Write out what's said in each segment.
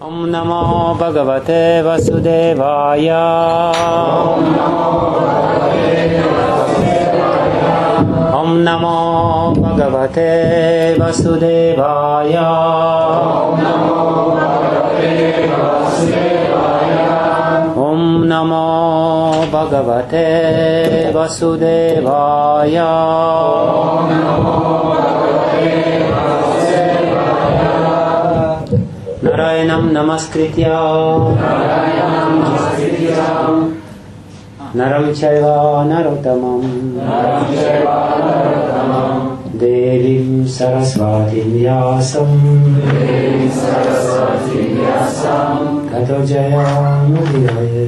Om Namo Bhagavate Vasudevaya. Om Namo Bhagavate Vasudevaya. Om Namo Bhagavate Vasudevaya. Narayanam Namaskritya Naram Chaiva Narottamam Devim Saraswatim Vyasam Tato Jaya Mudiraye.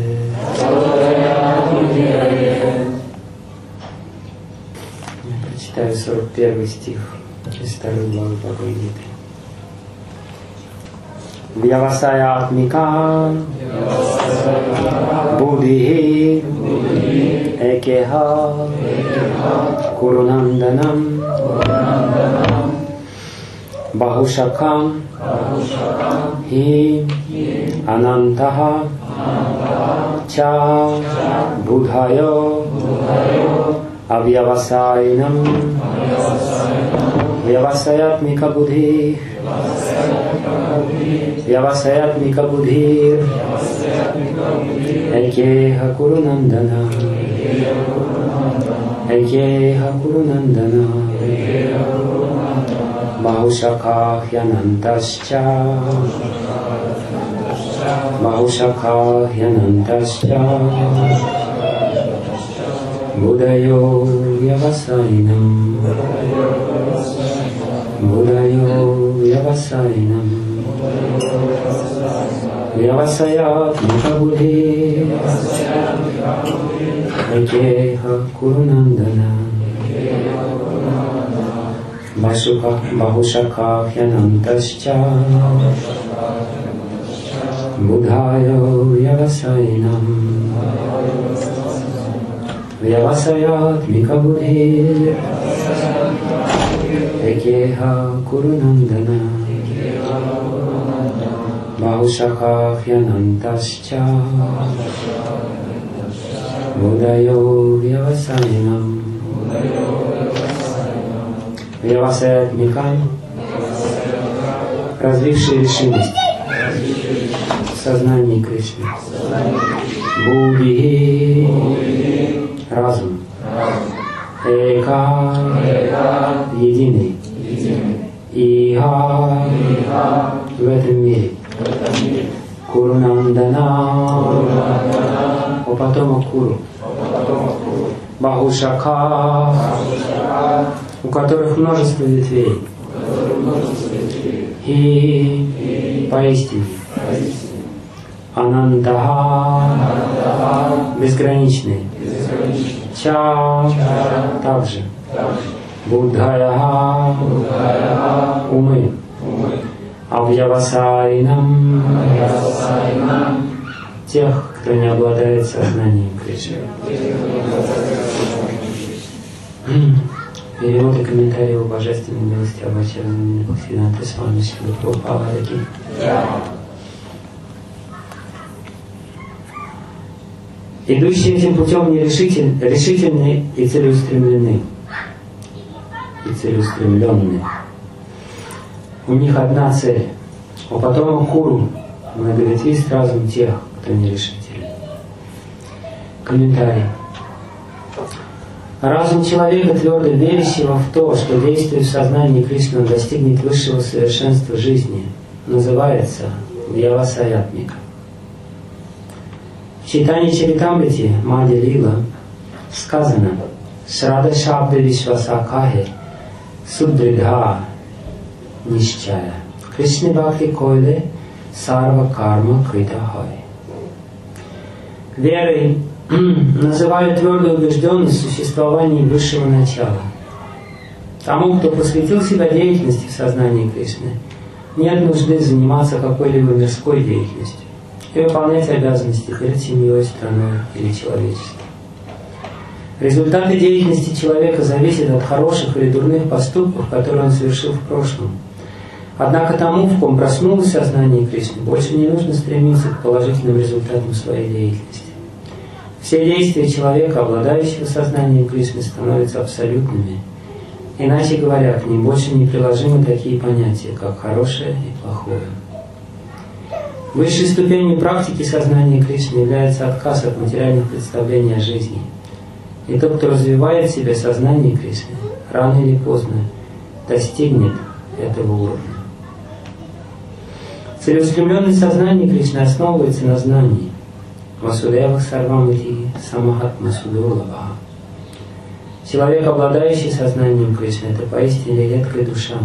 Я прочитаю 41 стих из второй главы Бхагавад-гиты. Vyavasayatmika buddhi ekeha kurunandanam bahushakam hi anantaha cha buddhayo avyavasayanam vyavasayatmika buddhi Vyavasayatmika buddhir Ekeha kurunandana Ekeha kurunandana Bahushakha hyanantascha Bahushakha hyanantascha Buddhayo vyavasayanam Buddhayo vyavasayanam Vyavasayatmika buddhi Ekeha kurunandana Bahushakha hyanantascha Buddhayo vyavasayanam Vyavasayatmika buddhi Ekeha kurunandana Bahushakha hyanantascha Buddhayo vyavasayanam Vyavasayatmika развившие решимость в сознании Кришны. Будхи разум. Эка единый. Иха в этом мире. Курунандана о потомок Куру. Бахушака, у которых множество ветвей. И поистине. Анандаха, безграничный. Ча, также. Будхая, умы. Авьявасайнам, тех, кто не обладает сознанием Кришны. Перевод и комментарий о божественной милости Абхачарьи Бхактивинода Свами Шрила Прабхупады. Идущие этим путем решительны и целеустремлены. У них одна цель. У потомок Куру многоветвист разум тех, кто нерешителен. Комментарий. Разум человека, твердо верящего в то, что действуя в сознании Кришны он достигнет высшего совершенства жизни, называется Vyavasayatmika. В Чайтанья Чаритамрите Мади Лила сказано Шрада Шабда Вишвасакахе Судридха Нишчая Кришны Бхакти Койле Сарва Карма Крита Хай. Верой называют твердую убежденность в существовании высшего начала. Тому, кто посвятил себя деятельности в сознании Кришны, нет нужды заниматься какой-либо мирской деятельностью и выполнять обязанности перед семьей, страной или человечеством. Результаты деятельности человека зависят от хороших или дурных поступков, которые он совершил в прошлом, Однако тому, в ком проснулось сознание Кришны, больше не нужно стремиться к положительным результатам своей деятельности. Все действия человека, обладающего сознанием Кришны, становятся абсолютными. Иначе говоря, к ним больше не приложимы такие понятия, как хорошее и плохое. Высшей ступенью практики сознания Кришны является отказ от материальных представлений о жизни. И тот, кто развивает в себе сознание Кришны, рано или поздно достигнет этого уровня. Целеустремленное сознание Кришны основывается на знании. Васудева сарвамити самахатма судулаба. Человек, обладающий сознанием Кришны, это поистине редкая душа.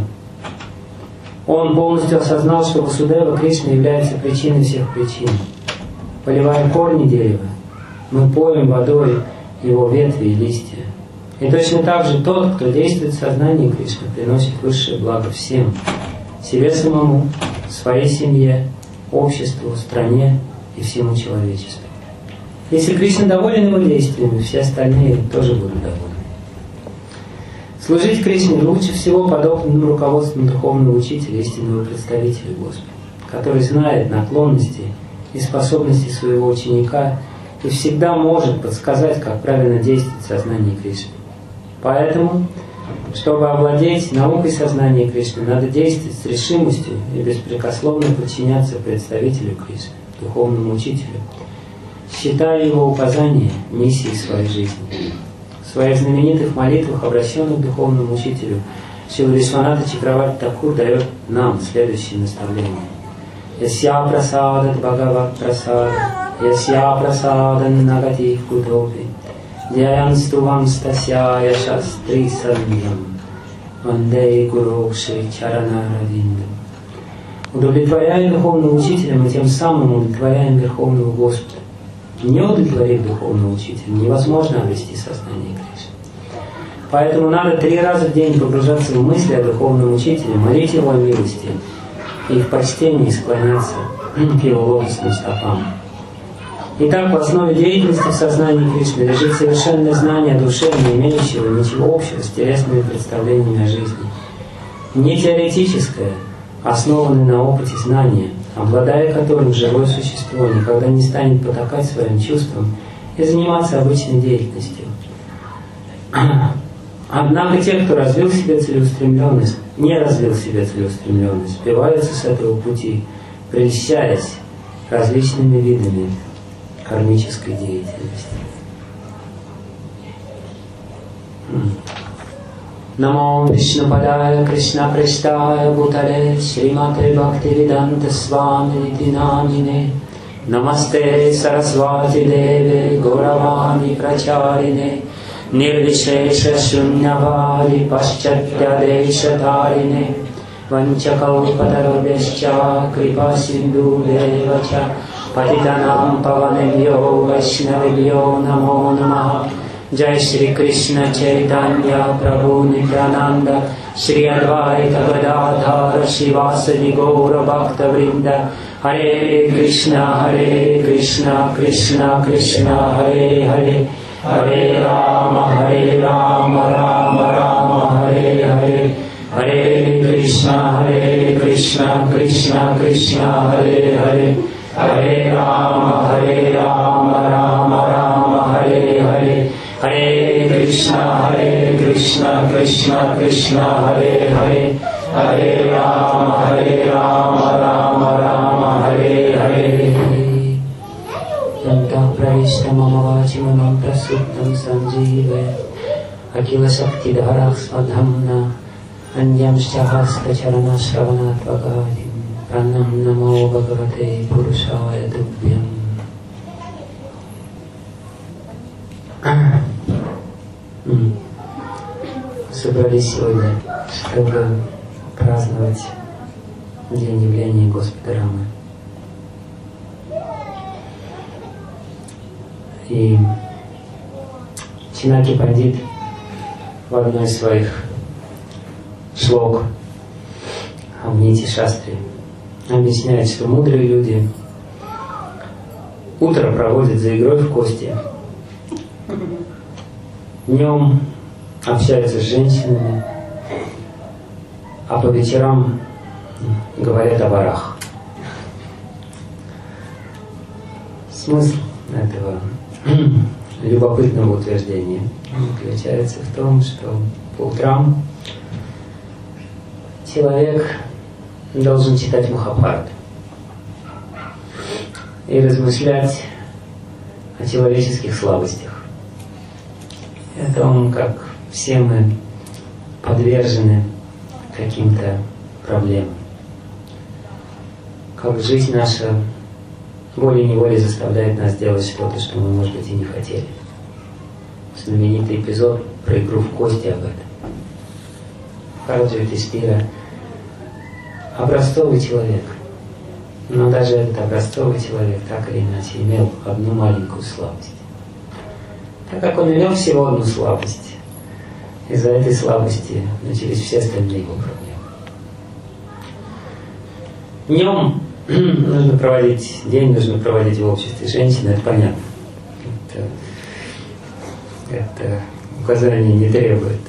Он полностью осознал, что Васудева Кришна является причиной всех причин. Поливая корни дерева, мы поем водой его ветви и листья. И точно так же тот, кто действует в сознании Кришны, приносит высшее благо всем. Себе самому, своей семье, обществу, стране и всему человечеству. Если Кришна доволен его действиями, все остальные тоже будут довольны. Служить Кришне лучше всего подобным руководством духовного учителя, истинного представителя Господа, который знает наклонности и способности своего ученика и всегда может подсказать, как правильно действовать в сознании Кришны. Поэтому, чтобы овладеть наукой сознания Кришны, надо действовать с решимостью и беспрекословно подчиняться представителю Кришны, духовному учителю, считая его указания миссией своей жизни. В своих знаменитых молитвах, обращенных к духовному учителю, Шрила Вишванатха Чакраварти Такур дает нам следующее наставление. Ясья прасадат бхагават прасад, ясья прасадан нагатив кутопи, дьяянстувам стасья яшастри садньям, вандей гуру шри чарана равиндам. Удовлетворяя духовного учителя, мы тем самым удовлетворяем Верховного Господа. Не удовлетворив духовного учителя, невозможно обрести сознание Кришны. Поэтому надо 3 раза в день погружаться в мысли о духовном учителе, молить его о милости и в почтении склоняться к его лотосным стопам. Итак, в основе деятельности в сознании Кришны лежит совершенное знание о душе, не имеющего ничего общего с телесными представлениями о жизни. Не теоретическое, основанное на опыте знания, обладая которым живое существо никогда не станет потакать своим чувствам и заниматься обычной деятельностью. Однако те, кто развил в себе целеустремленность, не развил в себе целеустремленность, сбиваются с этого пути, прельщаясь различными видами кармической деятельности. Намо Вишнупадая Кришна Прештая Бутале Шримате Бхактивиданта Свами Динамине Намасте Сарасвати Деве Горавани Прачарине Нирвишеша Шуннавари Пашчатьядеша Тарине Ванчакалпатарабесча Крипа Синду Девача Патитанам Паванебьо Вайшнавебьо Намо Намаха. Jai Shri Krishna Chaitanya Prabhu Nityananda Shri Advaita Gadadhara Shivasadi Gaura Bhakta Vrinda Hare Krishna Krishna Krishna Hare Hare Hare Rama Rama Rama Hare Hare Hare Krishna Krishna Krishna Hare Hare Hare Rama Rama Rama Hare Hare Hare Krishna Krishna Krishna Hare Hare Hare Rama Rama Hare Hare Yanta Pravishta Mama Vachimam Prasuttam Sanjive Akila Shakti Dharah Swadhamna Anyam Shahasta Charana Shravanat Vagadim Pranam Namo Bhagavate Purushaya Tubhyam. Собрались сегодня, чтобы праздновать день явления Господа Рамы. И Чинаки Пандит в одной из своих шлок в Нити Шастри объясняет, что мудрые люди утро проводят за игрой в кости, днем общаются с женщинами, а по вечерам говорят о ворах. Смысл этого любопытного утверждения заключается в том, что по утрам человек должен читать Махабхарату и размышлять о человеческих слабостях, о том, как все мы подвержены каким-то проблемам, как жизнь наша волей-неволей заставляет нас делать что-то, что мы, может быть, и не хотели. Знаменитый эпизод про игру в кости об этом. Харджи Юдхиштхира образцовый человек, но даже этот образцовый человек так или иначе имел одну маленькую слабость. Так как он имел всего одну слабость, из-за этой слабости начались все остальные его проблемы. Днем нужно проводить, день нужно проводить в обществе женщины, это понятно. Это указание не требует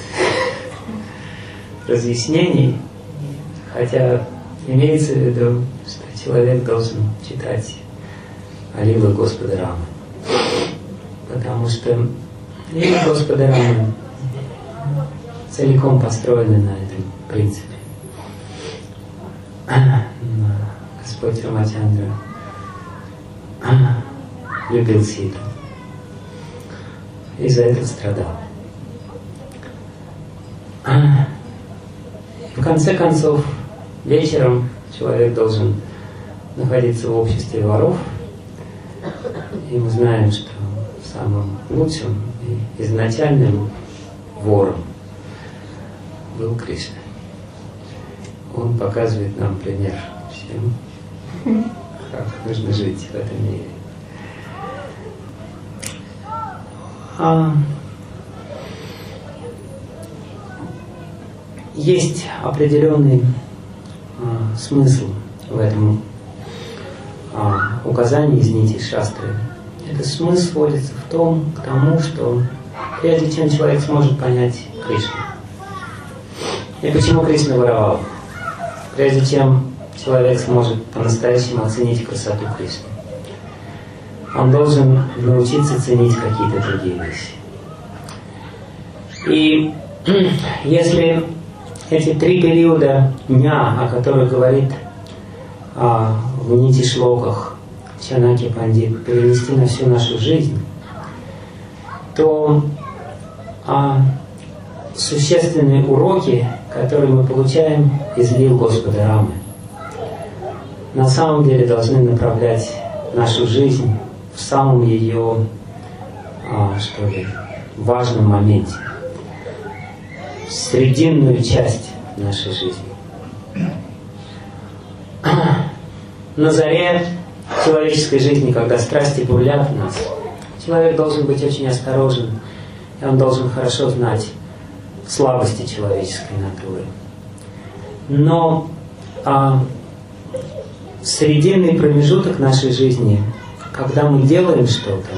разъяснений, хотя имеется в виду, что человек должен читать Лилы Господа Рамы. Потому что Лилы Господа Рамы целиком построены на этом принципе. Господь Рамачандра любил Ситу и за это страдал. В конце концов, вечером человек должен находиться в обществе воров, и мы знаем, что самым лучшим и изначальным вором был Кришна. Он показывает нам пример всем, как нужно жить в этом мире. Есть определенный смысл в этом указании из нити шастры. Этот смысл сводится к тому, что прежде чем человек сможет понять Кришну, и почему Кришна воровал, прежде чем человек сможет по-настоящему оценить красоту Кришны, он должен научиться ценить какие-то другие вещи. И если эти 3 периода дня, о которых говорит в нити шлоках Чанаки Пандит, перенести на всю нашу жизнь, то существенные уроки, которые мы получаем из лил Господа Рамы, на самом деле должны направлять нашу жизнь в самом ее, важном моменте, срединную часть нашей жизни. На заре человеческой жизни, когда страсти бурлят в нас, человек должен быть очень осторожен, и он должен хорошо знать слабости человеческой натуры. Но срединный промежуток нашей жизни, когда мы делаем что-то,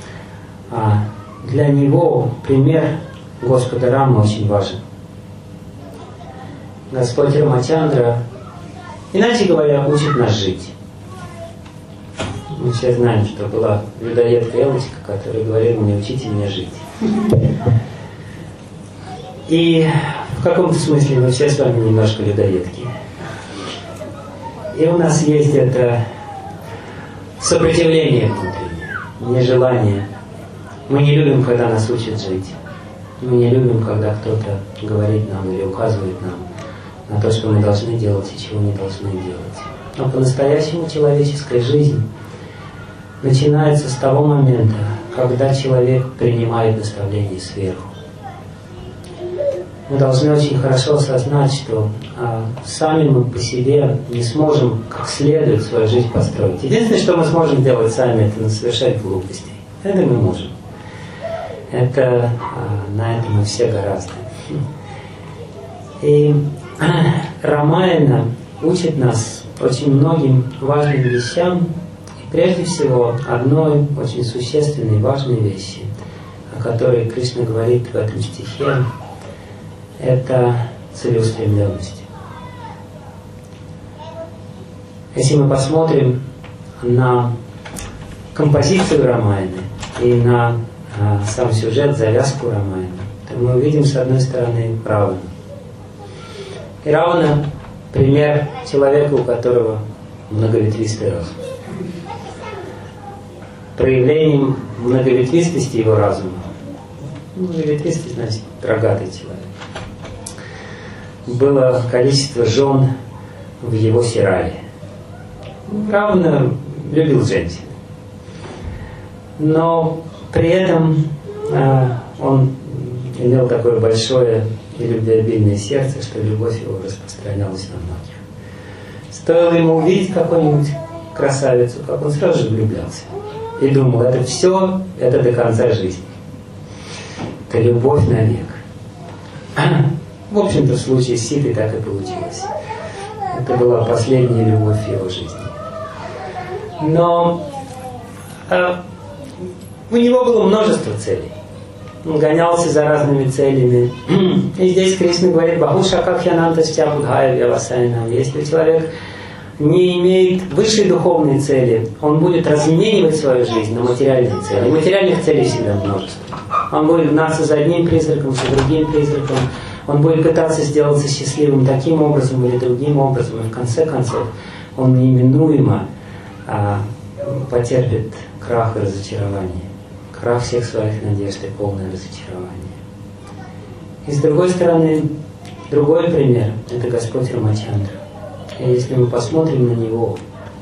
для него пример Господа Рамы очень важен. Господь Рамачандра, иначе говоря, учит нас жить. Мы все знаем, что была людоедка Элочка, которая говорила мне: учите меня жить. И в каком-то смысле мы все с вами немножко людоедки. И у нас есть это сопротивление внутреннее, нежелание. Мы не любим, когда нас учат жить. Мы не любим, когда кто-то говорит нам или указывает нам на то, что мы должны делать и чего не должны делать. Но по-настоящему человеческая жизнь начинается с того момента, когда человек принимает наставление сверху. Мы должны очень хорошо осознать, что сами мы по себе не сможем как следует свою жизнь построить. Единственное, что мы сможем делать сами, это совершать глупости. Это мы можем. Это на это мы все гораздо. И Рамаяна учит нас очень многим важным вещам. И прежде всего, одной очень существенной, важной вещи, о которой Кришна говорит в этом стихе, это целеустремленность. Если мы посмотрим на композицию Рамаяны и на сам сюжет, завязку Рамаяны, то мы увидим, с одной стороны, Равану. И Равана – пример человека, у которого многоветвистый разум. Проявлением многоветвистости его разума. Многоветвистый значит рогатый человек. Было количество жен в его сирале. Равана любил женщин. Но при этом он имел такое большое и любвеобильное сердце, что любовь его распространялась на многих. Стоило ему увидеть какую-нибудь красавицу, как он сразу же влюблялся. И думал, это все, это до конца жизни. Это любовь навек. В общем-то, в случае с Ситой так и получилось. Это была последняя любовь в его жизни. Но у него было множество целей. Он гонялся за разными целями. И здесь Кришна говорит: «Бахуша какхьянантасча будхая вьявасайнам». Если человек не имеет высшей духовной цели, он будет разменивать свою жизнь на материальные цели. Материальных целей всегда множество. Он будет гнаться за одним призраком, за другим призраком. Он будет пытаться сделаться счастливым таким образом или другим образом. И в конце концов он неименуемо потерпит крах и разочарование. Крах всех своих надежд и полное разочарование. И с другой стороны, другой пример – это Господь Рамачандра. И если мы посмотрим на него,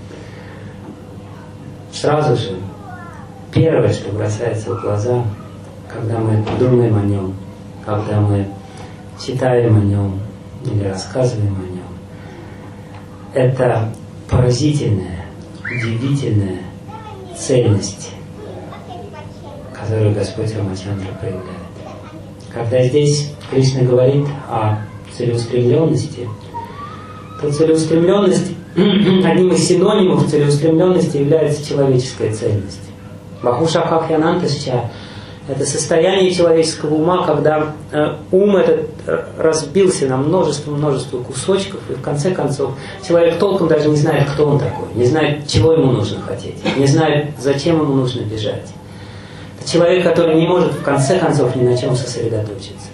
сразу же первое, что бросается в глаза, когда мы думаем о нем, когда мы читаем о нем или рассказываем о нем, это поразительная, удивительная цельность, которую Господь Рамачандра проявляет. Когда здесь Кришна говорит о целеустремленности, то целеустремленность, одним из синонимов целеустремленности является человеческая цельность. Бахуша какхьянантасча – это состояние человеческого ума, когда ум этот разбился на множество кусочков, и в конце концов человек толком даже не знает, кто он такой, не знает, чего ему нужно хотеть, не знает, зачем ему нужно бежать. Это человек, который не может в конце концов ни на чем сосредоточиться.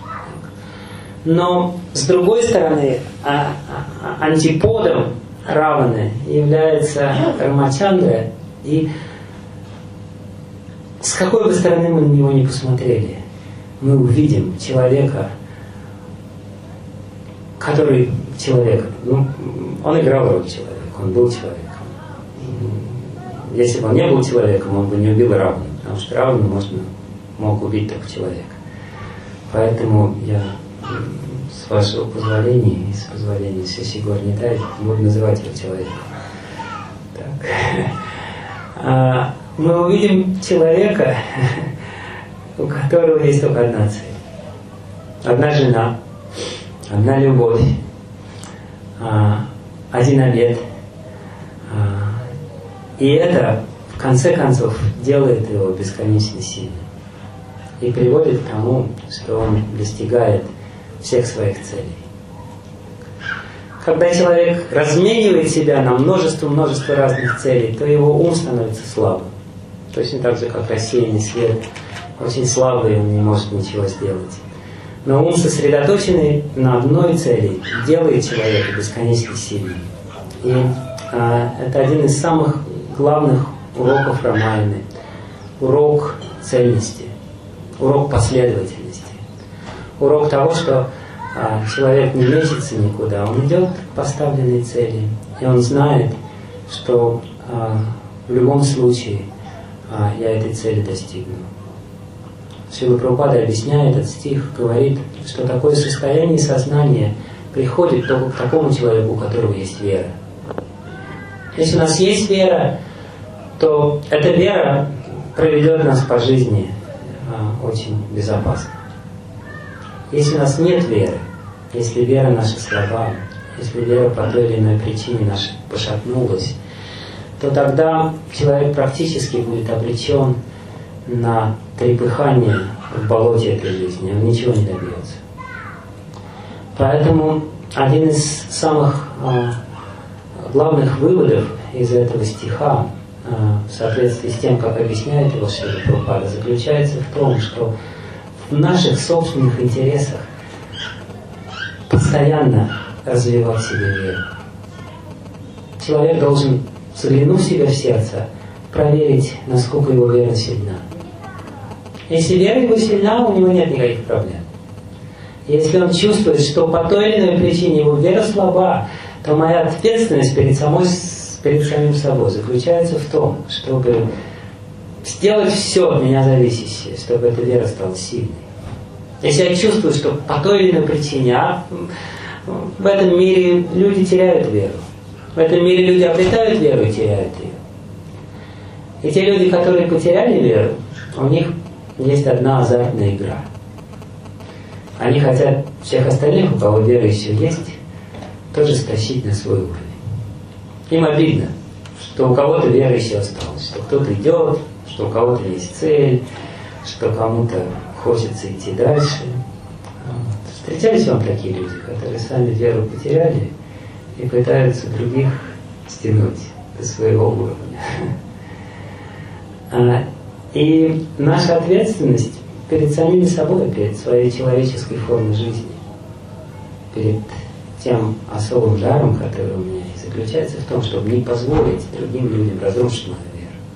Но, с другой стороны, антиподом Раваны является Рамачандра, и с какой бы стороны мы на него ни посмотрели, мы увидим человека, который человек, он играл роль человека, он был человеком. Если бы он не был человеком, он бы не убил Равану, потому что Равану мог убить только человек. Поэтому я, с вашего позволения и с позволения Шиши Гауранитаи, буду называть его человеком. Так. Мы увидим человека, у которого есть только одна цель. Одна жена, одна любовь, один обет. И это, в конце концов, делает его бесконечно сильным. И приводит к тому, что он достигает всех своих целей. Когда человек разменивает себя на множество разных целей, то его ум становится слабым. Точно так же, как рассеянный свет, очень слабый, он не может ничего сделать. Но ум, сосредоточенный на одной цели, делает человека бесконечно сильным. И это один из самых главных уроков Рамаяны. Урок цельности, урок последовательности. Урок того, что человек не мечется никуда, он идет к поставленной цели. И он знает, что в любом случае я этой цели достигну. Шрила Прабхупада, объясняя этот стих, говорит, что такое состояние сознания приходит только к такому человеку, у которого есть вера. Если у нас есть вера, то эта вера проведет нас по жизни очень безопасно. Если у нас нет веры, если вера наша слаба, если вера по той или иной причине наша пошатнулась, то тогда человек практически будет обречен на трепыхание в болоте этой жизни, он ничего не добьется. Поэтому один из самых главных выводов из этого стиха, в соответствии с тем, как объясняет его Шрила Прабхупада, заключается в том, что в наших собственных интересах постоянно развивать в себе веру. Человек должен, заглянув себе в сердце, проверить, насколько его вера сильна. Если вера его сильна, у него нет никаких проблем. Если он чувствует, что по той или иной причине его вера слаба, то моя ответственность перед самим собой заключается в том, чтобы сделать все от меня зависящее, чтобы эта вера стала сильной. Если я чувствую, что по той или иной причине, в этом мире люди теряют веру, в этом мире люди обретают веру и теряют ее. И те люди, которые потеряли веру, у них есть одна азартная игра. Они хотят всех остальных, у кого вера еще есть, тоже стащить на свой уровень. Им обидно, что у кого-то вера еще осталась, что кто-то идет, что у кого-то есть цель, что кому-то хочется идти дальше. Встречались вам такие люди, которые сами веру потеряли и пытаются других стянуть до своего уровня? И наша ответственность перед самими собой, перед своей человеческой формой жизни, перед тем особым даром, который у меня есть, заключается в том, чтобы не позволить другим людям разрушить мою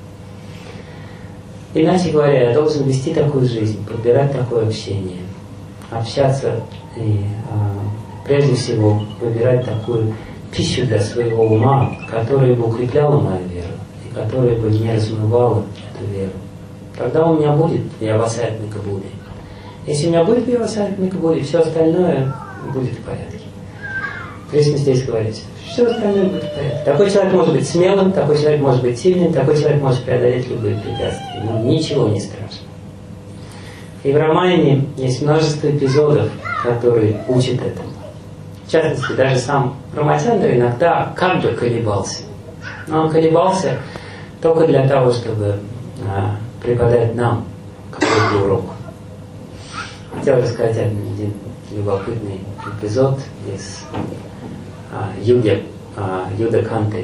веру. Иначе говоря, я должен вести такую жизнь, подбирать такое общение, общаться и прежде всего выбирать такую пищу для своего ума, которая бы укрепляла мою веру и которая бы не размывала эту веру. Тогда у меня будет Вьявасаятмика Будди. Если у меня будет Вьявасаятмика Будди, все остальное будет в порядке. Кришна здесь говорит, все остальное будет в порядке. Такой человек может быть смелым, такой человек может быть сильным, такой человек может преодолеть любые препятствия. Ему ничего не страшно. И в Рамаяне есть множество эпизодов, которые учат этому. В частности, даже сам Рамачандра иногда как бы колебался. Но он колебался только для того, чтобы преподать нам какой-то урок. Хотел рассказать один любопытный эпизод из Юдха Канды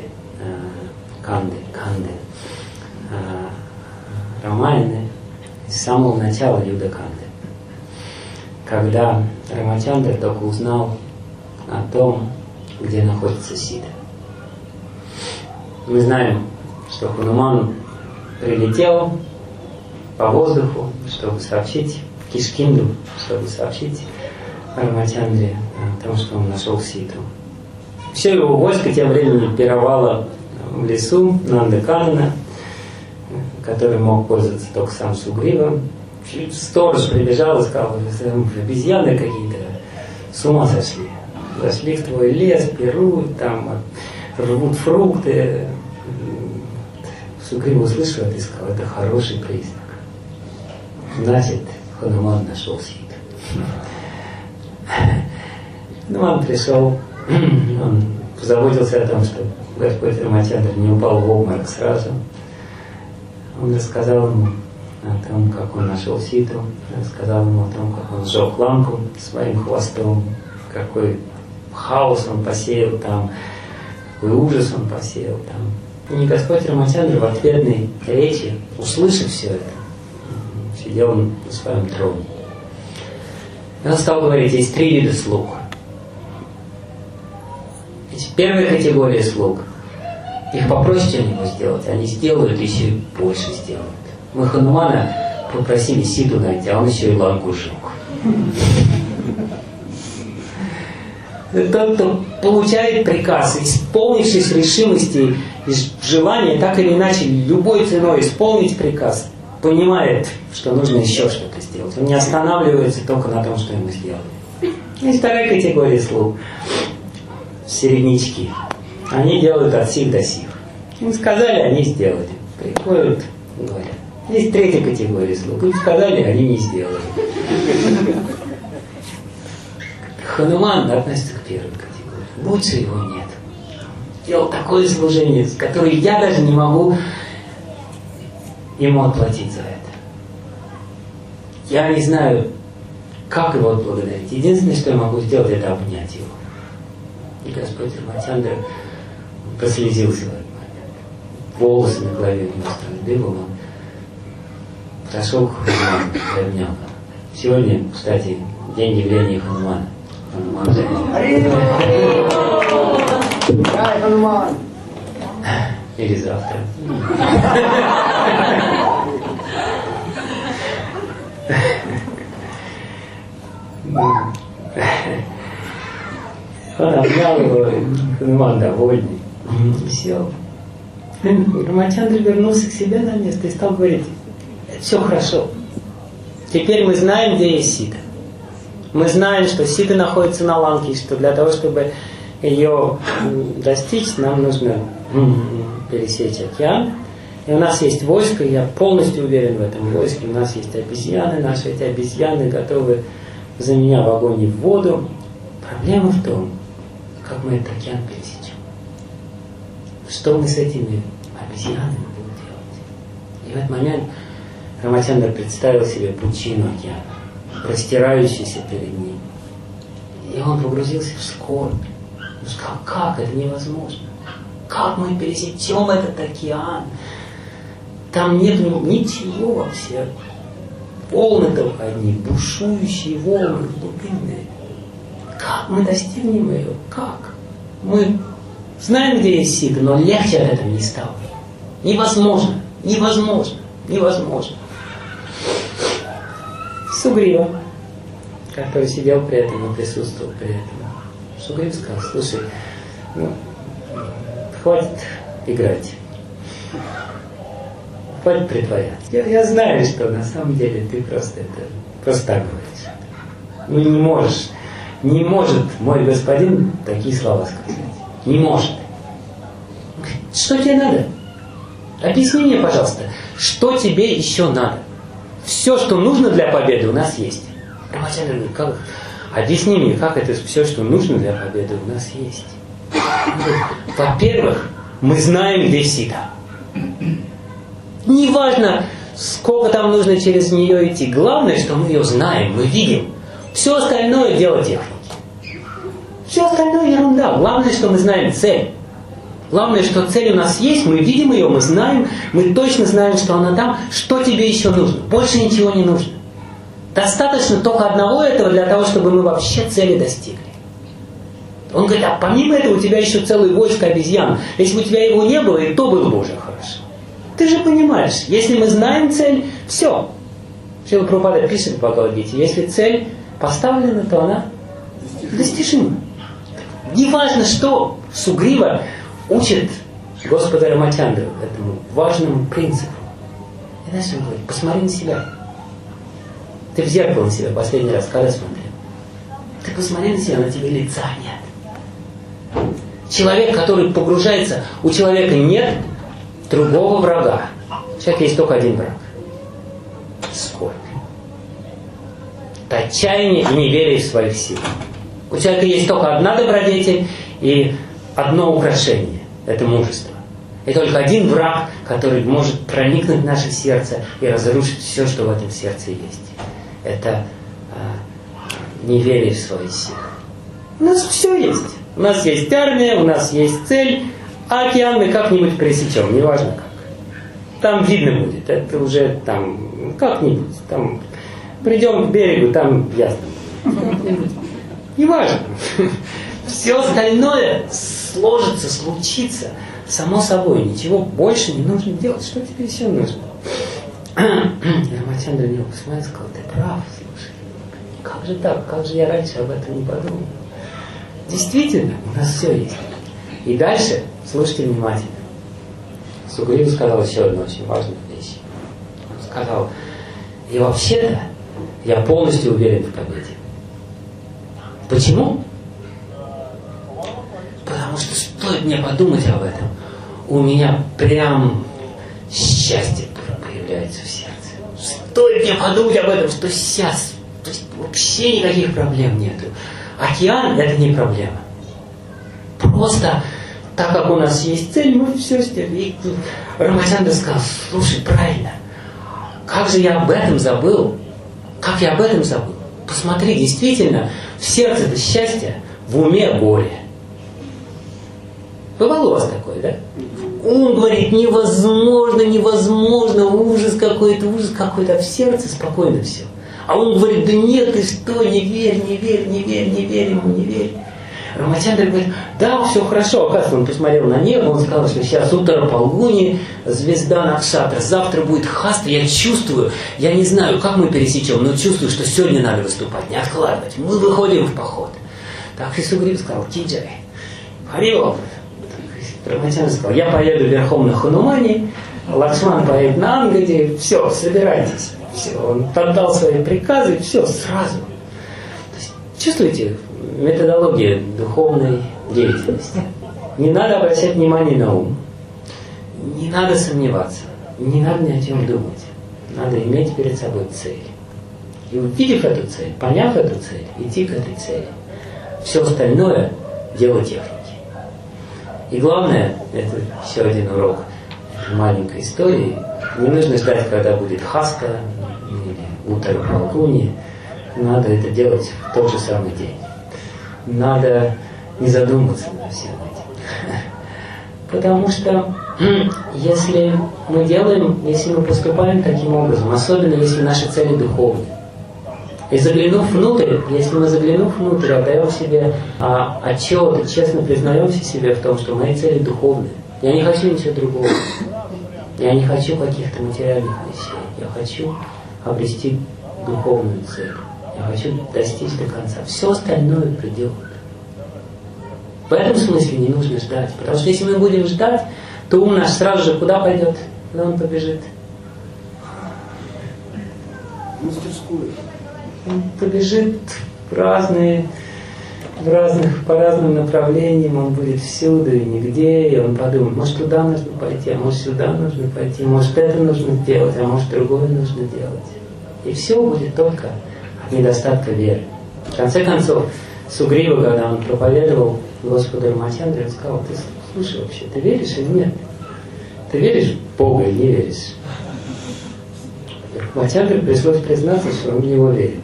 Рамаяны, с самого начала Юдха Канды, когда Рамачандра только узнал о том, где находится Сита. Мы знаем, что Хануман прилетел по воздуху, чтобы сообщить Кишкинду, чтобы сообщить Рамачандре о том, что он нашел Ситу. Все его войско тем временем пировало в лесу Нандаканана, который мог пользоваться только сам Сугрива. Сторож прибежал и сказал, обезьяны какие-то с ума сошли. Зашли в твой лес, пируют, там рвут фрукты. Сугрива услышал это и сказал, это хороший признак. Значит, Хануман нашел Ситу. Хануман пришел, он позаботился о том, чтобы Господь Рамачандра не упал в обморок сразу. Он рассказал ему о том, как он нашел Ситу, рассказал ему о том, как он сжег лампу своим хвостом, какой хаос он посеял там, какой ужас он посеял там. И Господь Рамачандра в ответной речи, услышав все это, сидел на своем троне. И он стал говорить, есть 3 вида слуг. Первая категория слуг. Их попросить что-нибудь сделать, они сделают, еще и больше сделают. Мы Ханумана попросили Ситу найти, а он еще и ланку сжег. Тот, кто получает приказ, исполнившись решимости и желания, так или иначе, любой ценой исполнить приказ, понимает, что нужно еще что-то сделать. Он не останавливается только на том, что ему сделали. Есть вторая категория слуг. Середнячки. Они делают от сих до сих. Им сказали, они сделали. Приходят, говорят. Есть третья категория слуг. Им сказали, они не сделали. Хануман относится к первой категории. Лучше его нет. Делал такое служение, с которым я даже не могу ему отплатить за это. Я не знаю, как его отблагодарить. Единственное, что я могу сделать, это обнять его. И Господь Рамачандра прослезился в этот момент. Волосы на голове у него стали дыбом, он подошел к Хануману и обнял. Сегодня, кстати, день явления Ханумана. Хануман. Или завтра. Он обнял его, Хануман довольный, сел. Рамачандра вернулся к себе на место и стал говорить: все хорошо. Теперь мы знаем, где есть Сита. Мы знаем, что Сита находится на Ланке, и что для того, чтобы ее достичь, нам нужно пересечь океан. И у нас есть войско, я полностью уверен в этом войске. У нас есть обезьяны, наши эти обезьяны готовы за меня в огонь и в воду. Проблема в том, как мы этот океан пересечем. Что мы с этими обезьянами будем делать? И в этот момент Рамачандра представил себе пучину океана, простирающуюся перед ним. И он погрузился в скорбь. Он сказал: как это невозможно? Как мы пересечем этот океан? Там нет ничего вообще. Волны только одни, бушующие волны глубинные. Как мы достигнем ее? Как? Мы знаем, где есть Сита, но легче от этого не стало. Невозможно, невозможно, невозможно. Сугрива, который сидел при этом и присутствовал при этом, Сугрив сказал: слушай, хватит играть. Хватит притворяться. Я знаю, что на самом деле ты просто так говоришь. Не может мой господин такие слова сказать. Не может. Что тебе надо? Объясни мне, пожалуйста, что тебе еще надо? Все, что нужно для победы, у нас есть. Рамачандра говорит: объясни мне, как это все, что нужно для победы, у нас есть. Во-первых, мы знаем, где Сита. Неважно, сколько там нужно через нее идти. Главное, что мы ее знаем, мы видим. Все остальное дело техники. Все остальное ерунда. Главное, что мы знаем цель. Главное, что цель у нас есть, мы видим ее, мы знаем, мы точно знаем, что она там. Что тебе еще нужно? Больше ничего не нужно. Достаточно только одного этого для того, чтобы мы вообще цели достигли. Он говорит: а помимо этого у тебя еще целое войско обезьян. Если бы у тебя его не было, и то было бы уже хорошо. Ты же понимаешь, если мы знаем цель, все. Шрила Прабхупада пишет в Бхагавад-гите: если цель поставлена, то она достижима. Неважно, что Сугрива учит Господа Рамачандру этому важному принципу. И дальше он говорит: посмотри на себя. Ты в зеркало на себя последний раз когда смотрел? Ты посмотри на себя, на тебе лица нет. Человек, который погружается, у человека нет другого врага. У человека есть только один враг. Скорбь. Отчаяние и неверие в своих сил. У человека есть только одна добродетель и одно украшение. Это мужество. И только один враг, который может проникнуть в наше сердце и разрушить все, что в этом сердце есть. Это неверие в свои силы. У нас все есть. У нас есть армия, у нас есть цель, а океан мы как-нибудь пересечем, неважно как. Там видно будет, это уже там как-нибудь. Там придем к берегу, там ясно будет. Неважно. Все остальное сложится, случится само собой. Ничего больше не нужно делать. Что тебе еще нужно? Рамачандра на него посмотрел и сказал: ты прав, слушай. Как же так? Как же я раньше об этом не подумал? Действительно, у нас все есть. И дальше, слушайте внимательно. Сугрива сказал еще одну очень важную вещь. Он сказал: и вообще-то я полностью уверен в победе. Почему? Потому что стоит мне подумать об этом, у меня прям счастье появляется в сердце. Стоит мне подумать об этом, что сейчас вообще никаких проблем нету. Океан – это не проблема. Просто так как у нас есть цель, мы все сделали. И Рамачандра сказал: слушай, правильно, как же я об этом забыл? Как я об этом забыл? Посмотри, действительно, в сердце это счастье, в уме горе. Бывало у вас такое, да? Он говорит, невозможно, невозможно, ужас какой-то, а в сердце спокойно все. А он говорит, да нет, ты что, не верь ему, не верь. Рамачандра говорит, да, все хорошо. Оказывается, он посмотрел на небо, он сказал, что сейчас утро Палгуни, звезда Накшатра, завтра будет хаста, я чувствую, я не знаю, как мы пересечем, но чувствую, что сегодня надо выступать, не откладывать. Мы выходим в поход. Так и Сугрива сказал, Киджай, Харио. Рамачандра сказал, я поеду верхом на Ханумане, Лакшман поедет на Ангаде, все, собирайтесь. Все, он отдал свои приказы, все, сразу. То есть, чувствуете методологию духовной деятельности? Не надо обращать внимание на ум, не надо сомневаться, не надо ни о чем думать. Надо иметь перед собой цель. И увидев эту цель, поняв эту цель, идти к этой цели. Все остальное – дело техники. И главное, это еще один урок маленькой истории, не нужно ждать, когда будет хаста или утро Палгуни. Надо это делать в тот же самый день. Надо не задумываться над всем этим. Потому что если мы поступаем таким образом, особенно если наши цели духовные, и заглянув внутрь, если мы заглянув внутрь, отдаем себе отчет и честно признаемся себе в том, что мои цели духовные, я не хочу ничего другого. Я не хочу каких-то материальных вещей. Я хочу обрести духовную цель. Я хочу достичь до конца. Все остальное придет. В этом смысле не нужно ждать. Потому что если мы будем ждать, то ум наш сразу же куда пойдет? Куда он побежит? В мастерскую. Он побежит по разным направлениям, он будет всюду и нигде, и он подумает, может туда нужно пойти, а может сюда нужно пойти, может это нужно сделать, а может другое нужно делать. И все будет только от недостатка веры. В конце концов, Сугрива, когда он проповедовал Господу Рамачандре, он сказал, ты слушай вообще, ты веришь или нет? Ты веришь в Бога или не веришь? Рамачандре пришлось признаться, что он в него верит.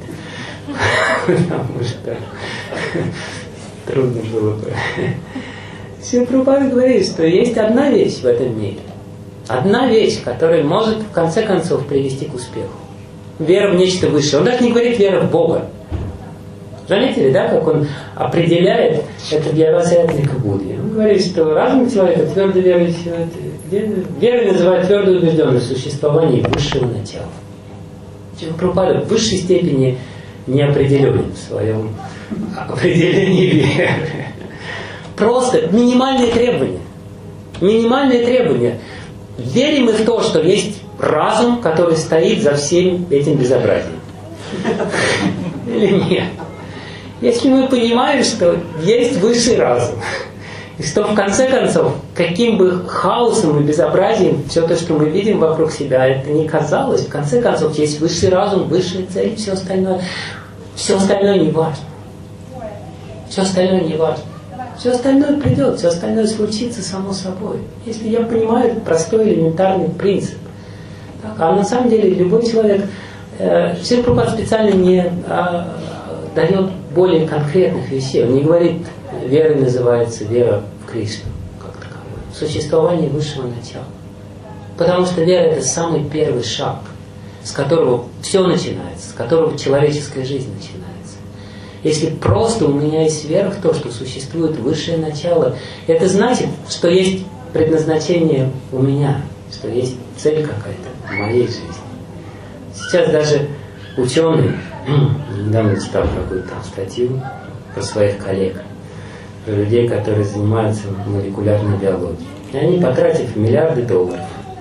Потому что трудно было бы. Шрила Прабхупада говорит, что есть одна вещь в этом мире. Одна вещь, которая может в конце концов привести к успеху. Вера в нечто высшее. Он даже не говорит вера в Бога. Заметили, да, как он определяет это для Васятника Будхи? Он говорит, что разум человека твердо верующего, вера называет твердую убежденность в существовании высшего начала. Шрила Прабхупада в высшей степени не определен в своем определении веры. Просто минимальные требования. Минимальные требования. Верим мы в то, что есть разум, который стоит за всем этим безобразием. Или нет? Если мы понимаем, что есть высший разум, и что в конце концов, каким бы хаосом и безобразием все то, что мы видим вокруг себя, это не казалось, в конце концов есть высший разум, высшая цель, все остальное не важно. Все остальное не важно. Все остальное придет, все остальное случится само собой. Если я понимаю этот простой элементарный принцип. Так, а на самом деле любой человек, Шрила Прабхупада специально не дает более конкретных вещей. Он не говорит, верой называется вера в Кришну, как таковое. Существование высшего начала. Потому что вера – это самый первый шаг, с которого все начинается, с которого человеческая жизнь начинается. Если просто у меня есть вера в то, что существует высшее начало, это значит, что есть предназначение у меня, что есть цель какая-то в моей жизни. Сейчас даже ученые, недавно читал какую-то статью про своих коллег, про людей, которые занимаются молекулярной биологией. И они, потратив миллиарды долларов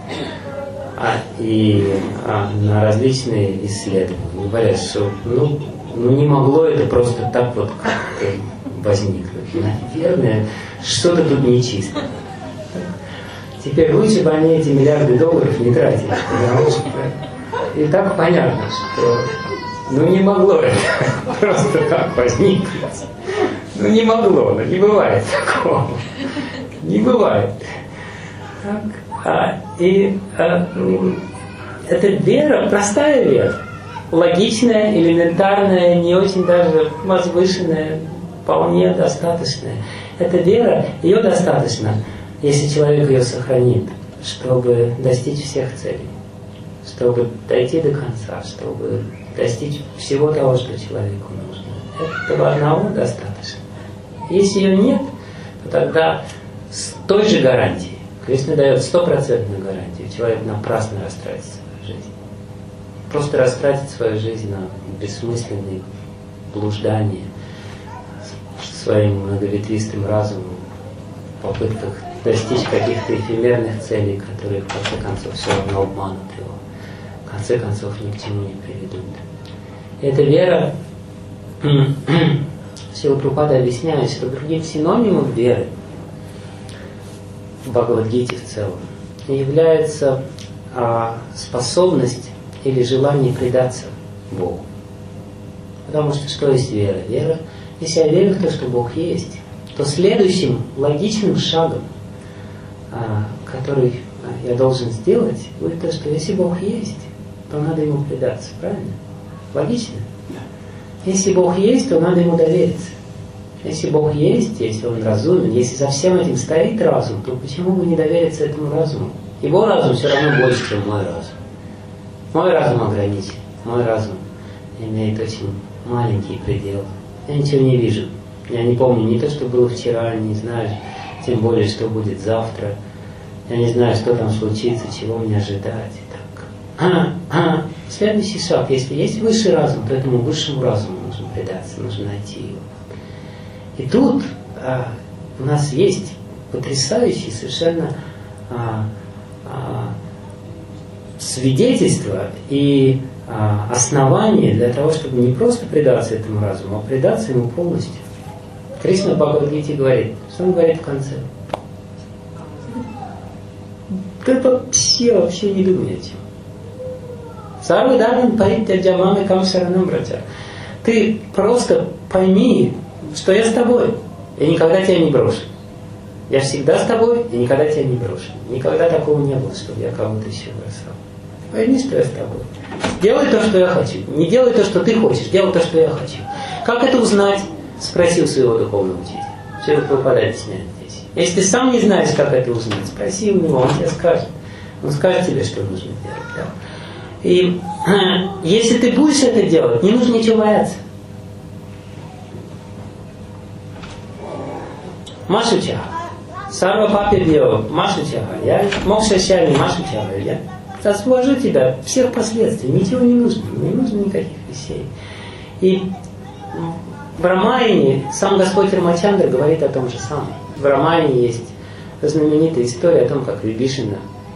на различные исследования, говорят, что не могло это просто так вот как-то возникнуть. Наверное, что-то тут нечисто. Теперь лучше бы они эти миллиарды долларов не тратили, потому что и так понятно, что не могло это просто так возникнуть. Не могло, не бывает такого. Не бывает. Это вера, простая вера. Логичная, элементарная, не очень даже возвышенная, вполне достаточная. Эта вера, ее достаточно, если человек ее сохранит, чтобы достичь всех целей, чтобы дойти до конца, чтобы достичь всего того, что человеку нужно. Этого одного достаточно. Если ее нет, то тогда с той же гарантией, Кришна дает 100% гарантию, человек напрасно растратит свою жизнь. Просто растратит свою жизнь на бессмысленные блуждания своим многоветвистым разумом в попытках достичь каких-то эфемерных целей, которые в конце концов все равно обманут его, в конце концов ни к чему не приведут. И эта вера, Шрила Прабхупада объясняет, что другим синонимом веры в Бхагавад-гите в целом является способность или желание предаться Богу. Потому что есть вера? Вера, если я верю в то, что Бог есть, то следующим логичным шагом, который я должен сделать, будет то, что если Бог есть, то надо Ему предаться. Правильно? Логично? Если Бог есть, то надо Ему довериться. Если Бог есть, если Он разумен, если за всем этим стоит разум, то почему бы не довериться этому разуму? Его разум все равно больше, чем мой разум. Мой разум ограничен. Мой разум имеет очень маленький предел. Я ничего не вижу. Я не помню ни то, что было вчера, не знаю, тем более, что будет завтра. Я не знаю, что там случится, чего мне ожидать. Следующий шаг. Если есть высший разум, то этому высшему разуму нужно предаться, нужно найти его. И тут у нас есть потрясающие совершенно свидетельства и основания для того, чтобы не просто предаться этому разуму, а предаться ему полностью. Кришна в Бхагавад-гите говорит, что он говорит в конце? Ты вообще не думай о чем. Сарвадаран паритяджамами кам шаранам братья. Ты просто пойми, что я с тобой. Я никогда тебя не брошу. Я всегда с тобой и никогда тебя не брошу. Никогда такого не было, чтобы я кого-то еще бросал. Пойми, что я с тобой. Делай то, что я хочу. Не делай то, что ты хочешь. Делай то, что я хочу. Как это узнать? Спросил своего духовного учителя. Шрила Прабхупада объясняет здесь. Если ты сам не знаешь, как это узнать, спроси у него, он тебе скажет. Он скажет тебе, что нужно делать. Да? И если ты будешь это делать, не нужно ничего бояться. Машучаха. Сарва папи бьё. Машучаха. Я мокша щами машучаха. Я освобожу тебя всех последствий. Ничего не нужно. Не нужно никаких вещей. И в Рамаяне сам Господь Рамачандра говорит о том же самом. В Рамаяне есть знаменитая история о том, как Вибишина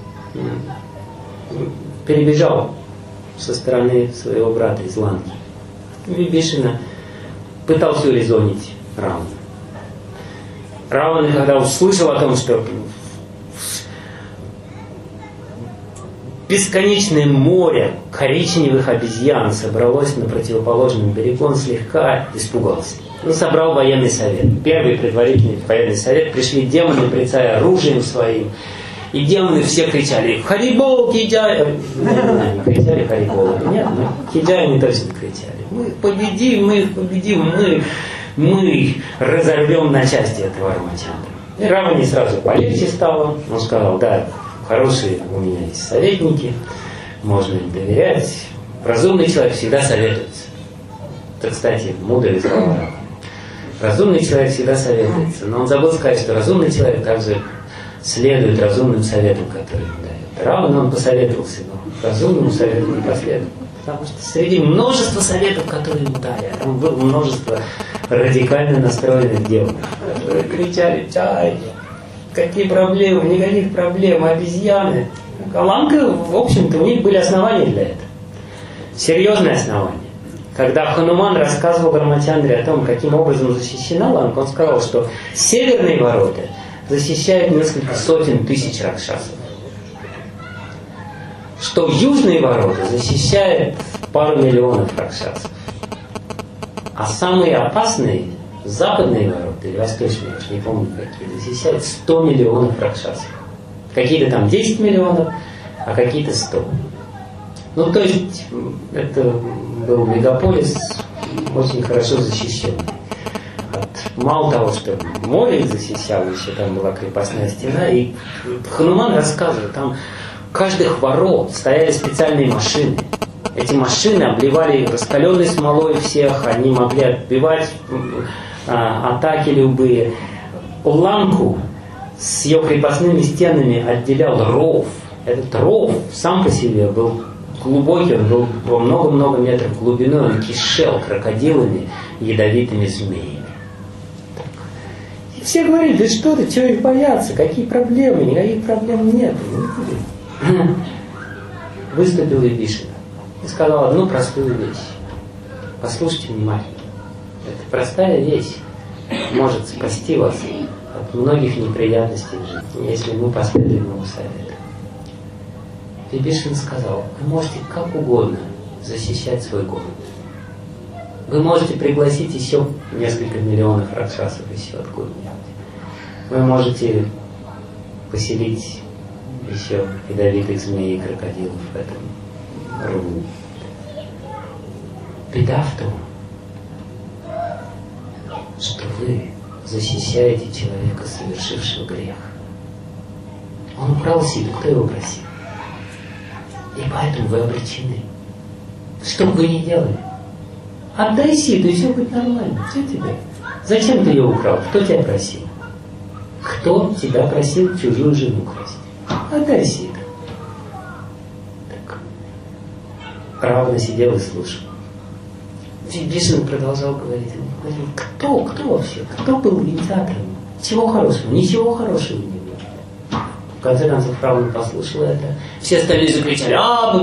перебежал со стороны своего брата из Ланки. Вибишина пытался урезонить Равану. Равана, когда услышал о том, что бесконечное море коричневых обезьян собралось на противоположном берегу, он слегка испугался. Он собрал военный совет. Первый предварительный военный совет. Пришли демоны, прицая оружием своим. И демоны все кричали: «Харибол, Киджай!» Кричали «Харибол». Нет, но Киджай они точно кричали. «Мы победим, мы разорвем на части этого Рамачандра». И Раване сразу полегче стало. Он сказал: «Да, хорошие у меня есть советники, можно им доверять. Разумный человек всегда советуется». Это, кстати, мудрые слова Равана. Разумный человек всегда советуется. Но он забыл сказать, что разумный человек также следует разумным советам, которые ему дают. Раван он посоветовался, но разумному совету не последовал. Потому что среди множества советов, которые ему дали, там было множество радикально настроенных демонов, которые кричали: «Чай, какие проблемы, никаких проблем, обезьяны». Ланка, в общем-то, у них были основания для этого. Серьезные основания. Когда Хануман рассказывал Рамачандре о том, каким образом защищена Ланка, он сказал, что северные ворота защищают несколько сотен тысяч ракшасов, что южные ворота защищают пару миллионов ракшасов, а самые опасные западные ворота или восточные, я уж не помню какие, защищают 100 миллионов ракшасов. Какие-то там 10 миллионов, а какие-то 100. Ну, то есть, это был мегаполис, очень хорошо защищенный от мало того, что море их защищало, еще там была крепостная стена, и Хануман рассказывал, там каждых ворот стояли специальные машины. Эти машины обливали раскаленной смолой всех, они могли отбивать атаки любые. Ланку с ее крепостными стенами отделял ров. Этот ров сам по себе был глубокий, он был во много-много метров глубиной, он кишел крокодилами, ядовитыми змеями. И все говорили, да что ты, чего их бояться, какие проблемы, никаких проблем нет. Выступил Вибишина и сказал одну простую вещь. Послушайте внимательно. Эта простая вещь может спасти вас от многих неприятностей в жизни, если мы последуем его совету. Вибишин сказал, вы можете как угодно защищать свой город. Вы можете пригласить еще несколько миллионов ракшасов еще откуда-нибудь. Вы можете поселить еще ядовитых змей и крокодилов в этом рву. Беда в том, что вы защищаете человека, совершившего грех. Он украл Сиду, кто его просил? И поэтому вы обречены. Что бы вы ни делали, отдай Сиду, и все будет нормально. Все тебе. Зачем ты ее украл? Кто тебя просил? Кто тебя просил чужую жену красть? Отдай Сиду. Так. Равна сидел и слушал. Вибишин продолжал говорить. Он говорил, кто вообще? Кто был инициатором? Чего хорошего? Ничего хорошего не было. В конце концов, Равна послушала это. Все остальные закричали.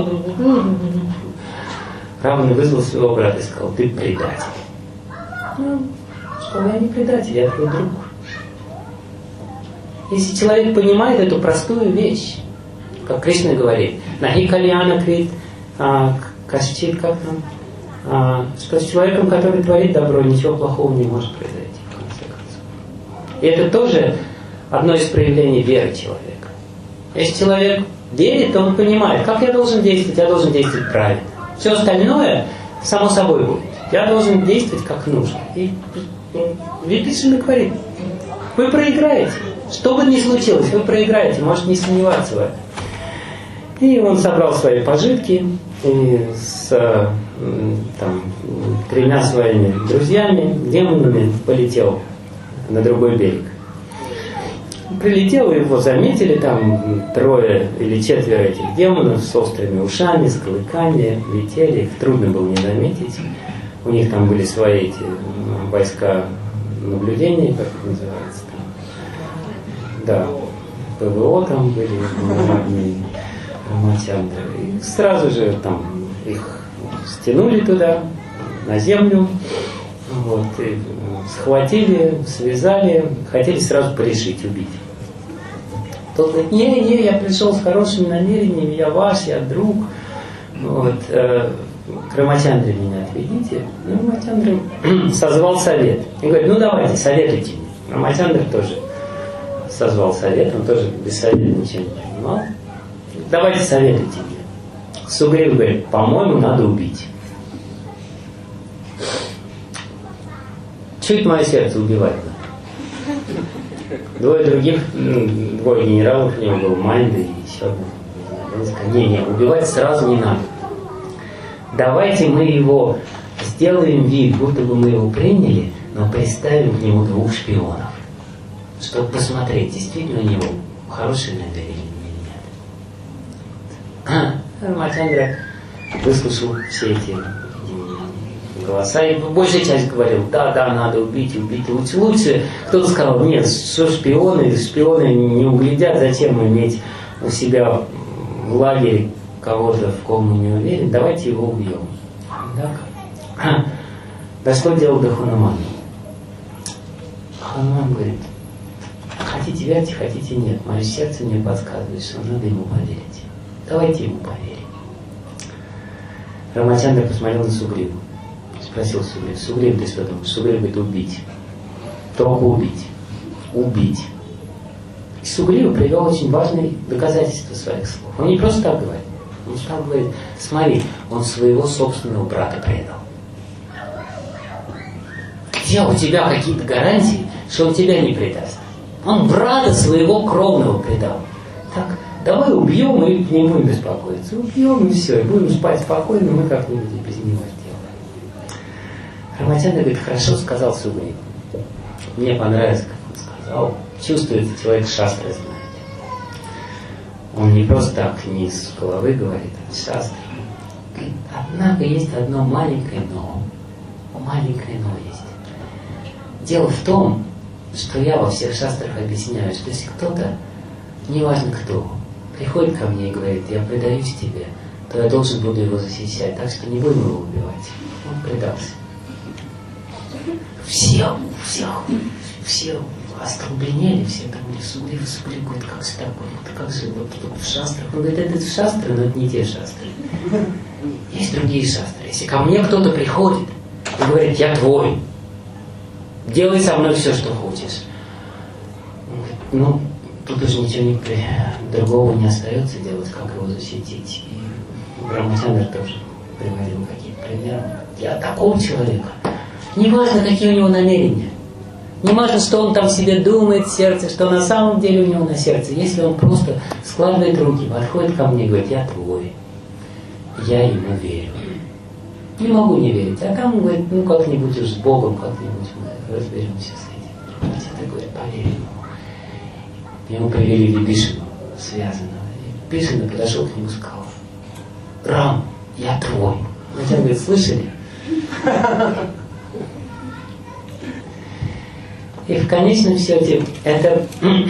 Равна вызвал своего брата и сказал, ты предатель. Сказал, я не предатель, я твой друг. Если человек понимает эту простую вещь, как Кришна говорит, Нахи Кальяна Крит, Кашчит, как там, что с человеком, который творит добро, ничего плохого не может произойти, в конце концов. И это тоже одно из проявлений веры человека. Если человек верит, то он понимает, как я должен действовать правильно. Все остальное само собой будет. Я должен действовать как нужно. И Вибишина говорит, вы проиграете. Что бы ни случилось, вы проиграете, можете не сомневаться в этом. И он собрал свои пожитки и с тремя своими друзьями, демонами, полетел на другой берег. Прилетел, его заметили, там 3 или 4 этих демонов с острыми ушами, с клыками, летели, их трудно было не заметить. У них там были свои эти войска наблюдения, как это называется там. Да, ПВО там были, армии Рамачандры. И сразу же там их стянули туда, на землю, вот, и схватили, связали, хотели сразу порешить, убить. Тот говорит, не, я пришел с хорошими намерениями, я ваш, я друг. Вот, к Рамачандре меня отведите. И Рамачандра созвал совет. И говорит, ну давайте, советуйте мне. Рамачандра тоже созвал совет, он тоже без совета ничего не понимал. Давайте советуйте мне. Сугрив говорит, по-моему, надо убить. Чуть мое сердце убивать надо. 2 других, 2 генералов, у него был Майнда и еще один. Не, убивать сразу не надо. Давайте мы его сделаем вид, будто бы мы его приняли, но приставим к нему 2 шпионов, чтобы посмотреть, действительно у него хорошие намерения или нет. Рамачандра выслушал все эти голоса, и большая часть говорил, да, надо убить, лучше. Кто-то сказал, нет, что шпионы не углядят, зачем иметь у себя в лагере кого-то, в ком мы не уверены, давайте его убьем. Так? Дошло дело до Ханумана. Хануман говорит, хотите верьте, хотите нет, мое сердце мне подсказывает, что надо ему поверить. Давайте ему поверим. Рамачандра посмотрел на Сугриву. Спросил Сугрив, Сугрив, ты что думаешь? Сугрив говорит, убить. Только убить. Убить. И Сугрив привел очень важные доказательства своих слов. Он не просто так говорит. Он стал говорить, смотри, он своего собственного брата предал. Где у тебя какие-то гарантии, что он тебя не предаст? Он брата своего кровного предал. Так, давай убьем и не будем беспокоиться. Убьем и все, и будем спать спокойно, мы как-нибудь без него сделаем. Рамачандра говорит, хорошо сказал Сугрива. Мне понравилось, как он сказал. Чувствуется, человек шастры знает. Он не просто так не из головы говорит, а шастры. Однако есть одно маленькое но. Маленькое но есть. Дело в том, что я во всех шастрах объясняю, что если кто-то, неважно кто, приходит ко мне и говорит, я предаюсь тебе, то я должен буду его защищать, так что не будем его убивать. Он предался. Все остолбенели, все думали, Сугрива, говорит, как же так, как же вот тут в шастрах. Он говорит, это шастры, но это не те шастры. Есть другие шастры. Если ко мне кто-то приходит и говорит, я твой, делай со мной все, что хочешь. Ну, тут уже ничего другого не остается делать, как его защитить. И Рамачандра тоже приводил какие-то примеры. Я такого человека. Неважно, какие у него намерения. Не важно, что он там себе думает в сердце, что на самом деле у него на сердце. Если он просто складывает руки, подходит ко мне и говорит, я твой, я ему верю. Не могу не верить. А там, говорит, ну как-нибудь уж с Богом, как-нибудь мы разберемся с этим. Это, говорит, поверь ему. Ему привели Вибишину, связанного. И Вибишина подошел к нему и сказал, Рам, я твой. Хотя, говорит, слышали? И в конечном счете это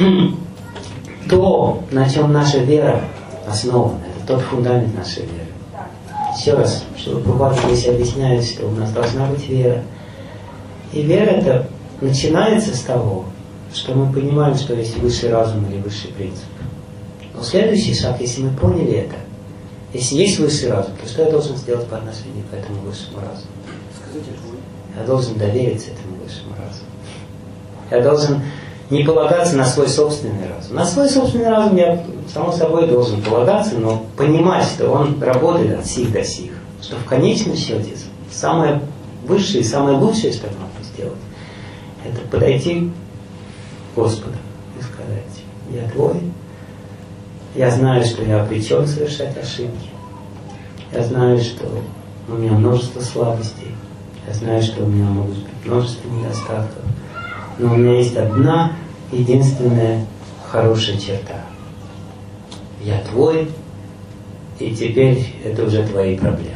то, на чем наша вера основана. Это тот фундамент нашей веры. Еще раз, что Прабхупада здесь объясняет, что у нас должна быть вера. И вера это начинается с того, что мы понимаем, что есть высший разум или высший принцип. Но следующий шаг, если мы поняли это, если есть высший разум, то что я должен сделать по отношению к этому высшему разуму? Я должен довериться этому высшему разуму. Я должен не полагаться на свой собственный разум. На свой собственный разум я, само собой, должен полагаться, но понимать, что он работает от сих до сих. Что в конечном счете самое высшее и самое лучшее, что я могу сделать, это подойти к Господу и сказать, я твой, я знаю, что я обречен совершать ошибки, я знаю, что у меня множество слабостей, я знаю, что у меня могут быть множество недостатков, но у меня есть одна единственная хорошая черта. Я твой, и теперь это уже твои проблемы.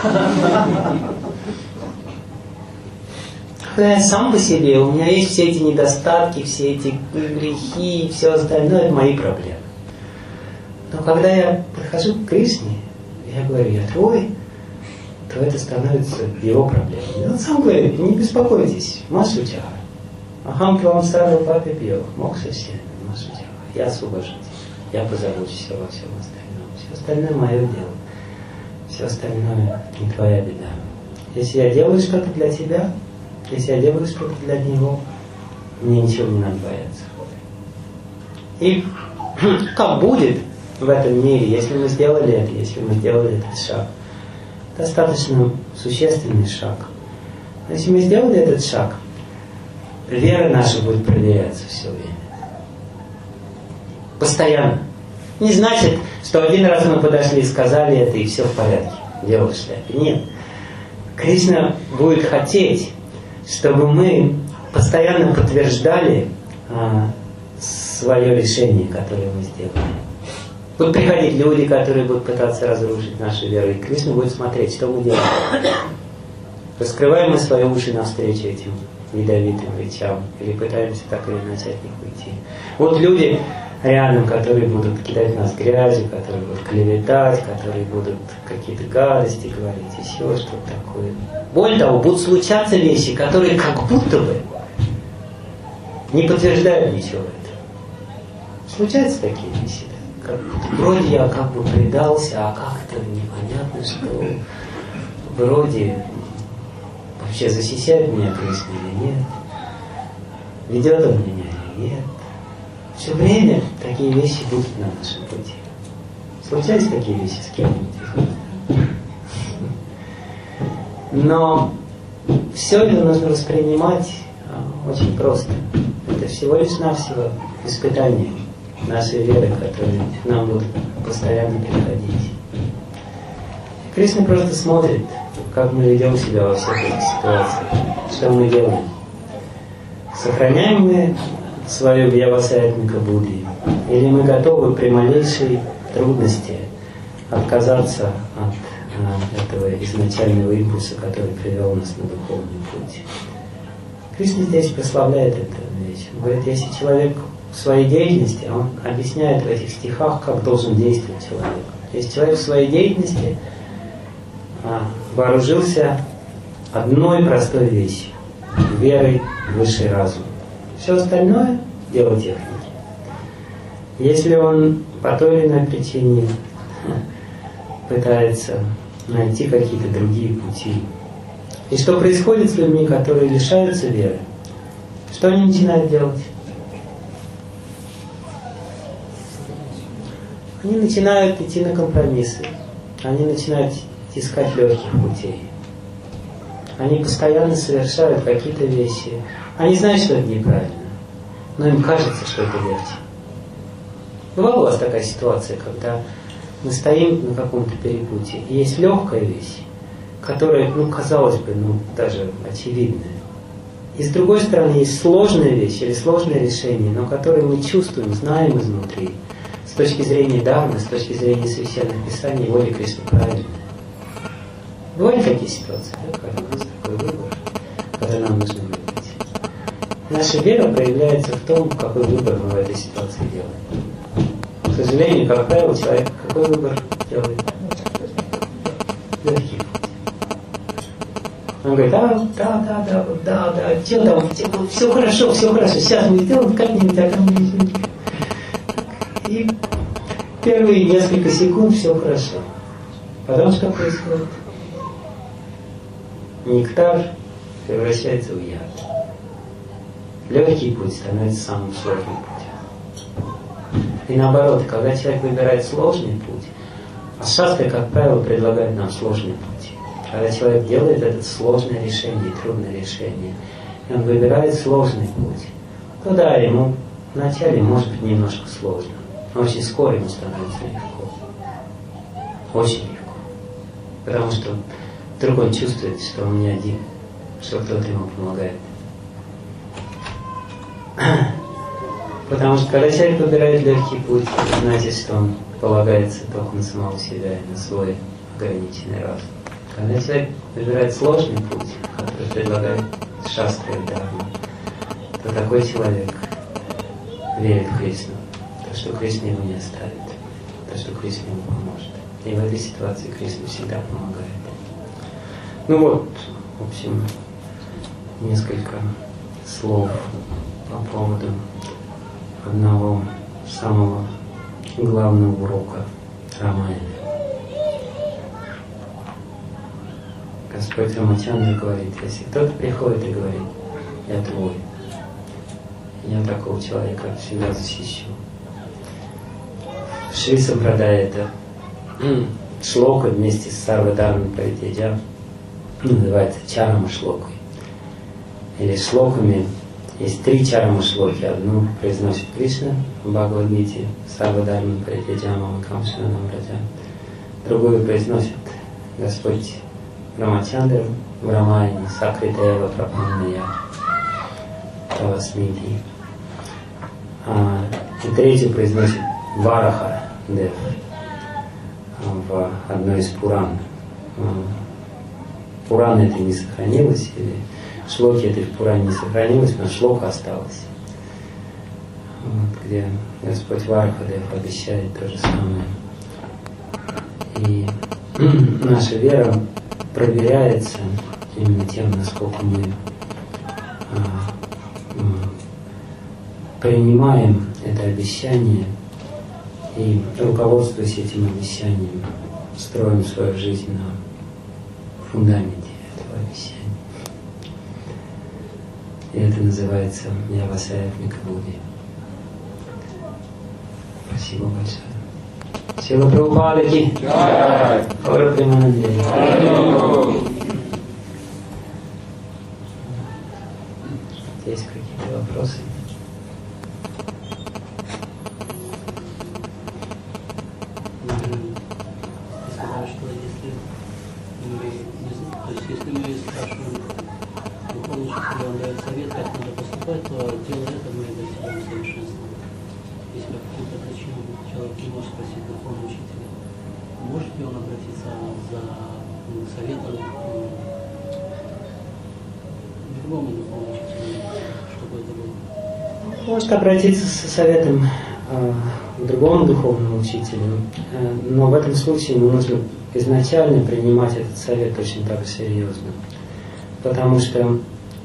Я сам по себе, у меня есть все эти недостатки, все эти грехи и все остальное, это мои проблемы. Но когда я подхожу к Кришне, я говорю, я твой, то это становится его проблемой. И он сам говорит, не беспокойтесь, Машучара. Ахам твам сарва папе пьев, мокша все, Машучара. Я освобожу тебя, я позабочусь все во всем остальном. Все остальное мое дело. Все остальное не твоя беда. Если я делаю что-то для тебя, если я делаю что-то для него, мне ничего не надо бояться. И как будет в этом мире, если мы сделали это, если мы сделали этот шаг, достаточно существенный шаг. Но если мы сделали этот шаг, вера наша будет проверяться все время. Постоянно. Не значит, что один раз мы подошли и сказали это, и все в порядке. Дело в шляпе. Нет. Кришна будет хотеть, чтобы мы постоянно подтверждали свое решение, которое мы сделали. Будут приходить люди, которые будут пытаться разрушить нашу веру, и Кришна будет смотреть, что мы делаем. Раскрываем мы свои уши навстречу этим ядовитым речам, или пытаемся так или иначе от них уйти. Вот люди рядом, которые будут кидать нас грязью, которые будут клеветать, которые будут какие-то гадости говорить, еще что-то такое. Более того, будут случаться вещи, которые как будто бы не подтверждают ничего этого. Случаются такие вещи, да? Как будто, вроде я как бы предался, а как-то непонятно, что вроде вообще защищает меня Кришна или нет, ведет он меня или нет. Все время такие вещи будут на нашем пути. Случаются такие вещи с кем-нибудь? Но все это нужно воспринимать очень просто. Это всего лишь навсего испытание нашей веры, которые нам будут постоянно приходить. Кришна просто смотрит, как мы ведем себя во всех этих ситуациях, что мы делаем. Сохраняем мы свою вьявасаятмика буддhi, или мы готовы при малейшей трудности отказаться от этого изначального импульса, который привел нас на духовный путь. Кришна здесь прославляет эту вещь. Он говорит, если человек в своей деятельности, он объясняет в этих стихах, как должен действовать человек. Если человек в своей деятельности вооружился одной простой вещью – верой в высший разум. Все остальное – дело техники. Если он по той или иной причине пытается найти какие-то другие пути. И что происходит с людьми, которые лишаются веры? Что они начинают делать? Они начинают идти на компромиссы. Они начинают искать легких путей. Они постоянно совершают какие-то вещи. Они знают, что это неправильно, но им кажется, что это легче. Бывала у вас такая ситуация, когда мы стоим на каком-то перепутье, и есть легкая вещь, которая, казалось бы, даже очевидная. И с другой стороны, есть сложная вещь или сложное решение, но которое мы чувствуем, знаем изнутри, с точки зрения Дхармы, с точки зрения священных писаний, воли Кришны правильная. Бывают такие ситуации, да, когда у нас такой выбор, когда нам нужно выбрать. Наша вера проявляется в том, какой выбор мы в этой ситуации делаем. К сожалению, как правило, человек какой выбор делает? Легкий путь. Он говорит, да, что там, все хорошо, сейчас мы сделаем как-нибудь, И первые несколько секунд все хорошо. Потом что происходит? Нектар превращается в яд. Легкий путь становится самым сложным путем. И наоборот, когда человек выбирает сложный путь, а шастры, как правило, предлагают нам сложный путь. Когда человек делает это сложное решение, трудное решение, и он выбирает сложный путь, то да, ему вначале может быть немножко сложно, но очень скоро ему становится легко. Очень легко. Потому что вдруг он чувствует, что он не один, что кто-то ему помогает. Потому что когда человек выбирает легкий путь, это значит, что он полагается только на самого себя и на свой ограниченный разум. Когда человек выбирает сложный путь, который предлагает шастры и дхарма, то такой человек верит в Кришну, то, что Кришна его не оставит, то, что Кришна ему поможет. И в этой ситуации Кришна всегда помогает. В общем, несколько слов по поводу одного самого главного урока Рамаяна. Господь Рамачандра говорит, если кто-то приходит и говорит, я твой, я такого человека всегда защищу. Шри Сампрадай это шлока вместе с Сарвадхармой Паритяджа называется чарама шлокой. Или шлоками есть 3 чарама шлоки. Одну произносит Кришна в Бхагавад-гите, Сарвадхармой Паритяджа Мамакамшанам Раджа. Другую произносит Господь Рамачандра в Рамаяне Сакритева Прапанная Тавасмити. И третью произносит Вараха Дев в одной из Пуран. Пурана это не сохранилось, или шлоки этой в Пуране не сохранилось, но шлока осталась. Где Господь Вараха Дев обещает то же самое. И наша вера проверяется именно тем, насколько мы принимаем это обещание и, руководствуясь этим обещанием, строим свою жизнь на фундаменте этого обещания. И это называется Вьявасаятмика буддhi. Спасибо большое. Шрила Прабхупада ки Гаура Примананде. есть какие-то вопросы? Если мы спрашиваем духовного учителя, он дает совет, как надо поступать, то делая это, мы достигаем совершенства. Если по каким-то причинам человек не может спросить духовного учителя, может ли он обратиться за советом к другому духовному учителю, чтобы это было? Может обратиться со советом к другому духовному учителю, но в этом случае ему нужно изначально принимать этот совет очень так серьезно, потому что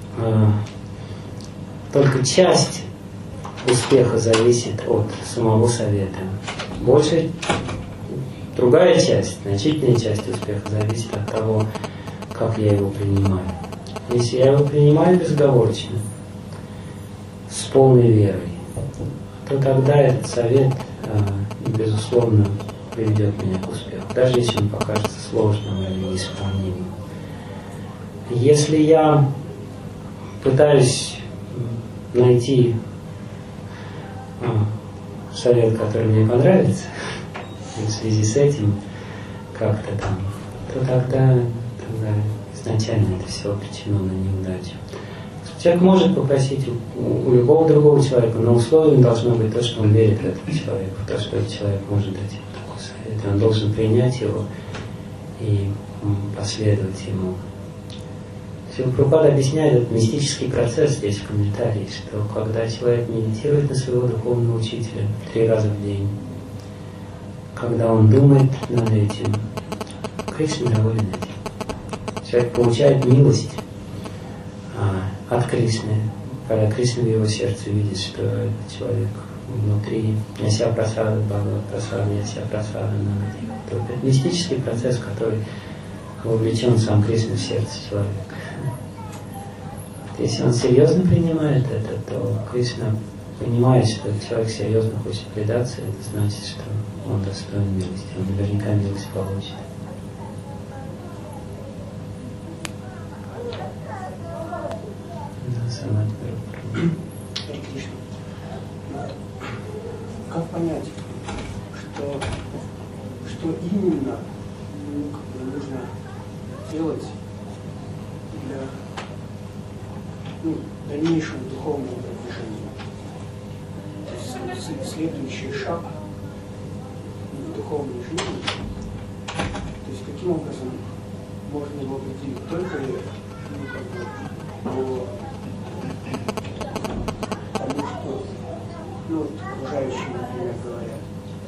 только часть успеха зависит от самого совета. Больше другая часть, значительная часть успеха зависит от того, как я его принимаю. Если я его принимаю безоговорочно, с полной верой, то тогда этот совет, безусловно, приведет меня к успеху, даже если он покажется сложным или неисполнимым. Если я пытаюсь найти совет, который мне понравится, и в связи с этим как-то там, то тогда изначально это все обречено на неудачу. Человек может попросить у любого другого человека, но условием должно быть то, что он верит в этого человека, в то, что этот человек может дать ему такой совет. И он должен принять его и последовать ему. Прабхупада объясняет этот мистический процесс здесь в комментарии, что когда человек медитирует на своего духовного учителя 3 раза в день, когда он думает над этим, Кришна доволен этим. Человек получает милость от Кришны, когда Кришна в его сердце видит, что этот человек внутри Яся Прасада, Бхагават Прасада, Яся Прасада, Нанадива. Это мистический процесс, в который вовлечен сам Кришна в сердце человека. Если он серьезно принимает это, то Кришна понимает, что человек серьезно хочет предаться, это значит, что он достоин милости, он наверняка милость получит. Как понять, что именно нужно делать для дальнейшего духовного продвижения? То есть следующий шаг в духовной жизни, то есть каким образом можно его определить? Только ли по тому, что окружающие, например, говорят.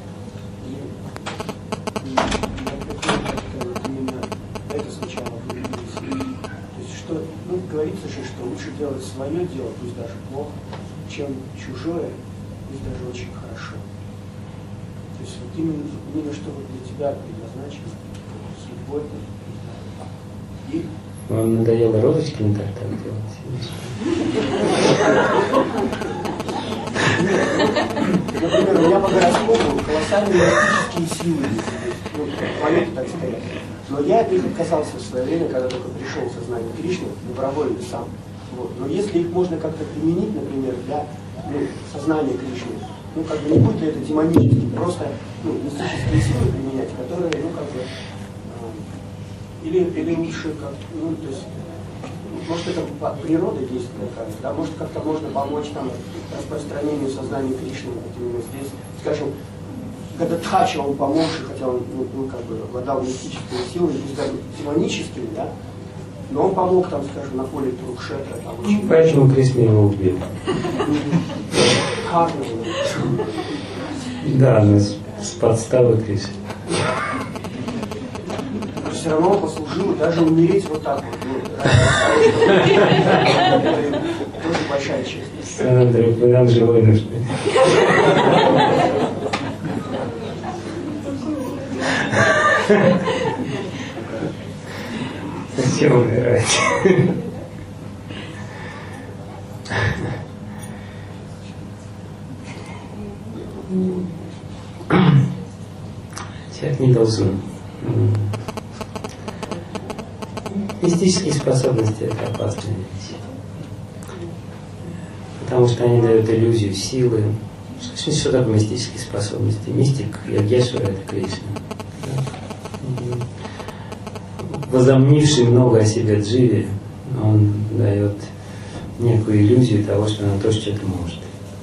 И как-то именно это сначала выявилось. То есть, что, говорится же, что лучше делать свое дело, пусть даже плохо, чем чужое, пусть даже очень хорошо. То есть, вот именно что вот для тебя предназначено, судьбой. И вам надоело розочки на тортах делать? Например, у меня по гороскопу колоссальные мистические силы, планеты, так сказать. Но я от них отказался в свое время, когда только пришел в сознание Кришны, добровольно сам. Вот. Но если их можно как-то применить, например, для сознания Кришны, как бы не будет ли это демонически, просто мистические силы применять, которые, или лучше, то есть, может, это природа действует, да, может, как-то можно помочь там распространению сознания Кришны, вот именно здесь, скажем, Гададхача он помогший, хотя он, обладал мистическими силами, пусть даже демоническими, да, но он помог там, скажем, на поле Курукшетра. Поэтому Кришна его убил. Да, но с подставы Кришны. Все равно он послужил даже умереть вот так вот. Это тоже большая честь. Андрей, нам живой нужны. Зачем умирать? Человек не должен. Мистические способности – это опасная вещь. потому что они дают иллюзию силы. Что такое мистические способности? Мистик Йогешвара — это Кришна. Возомнивший много о себе дживе, он дает некую иллюзию того, что он тоже что-то может.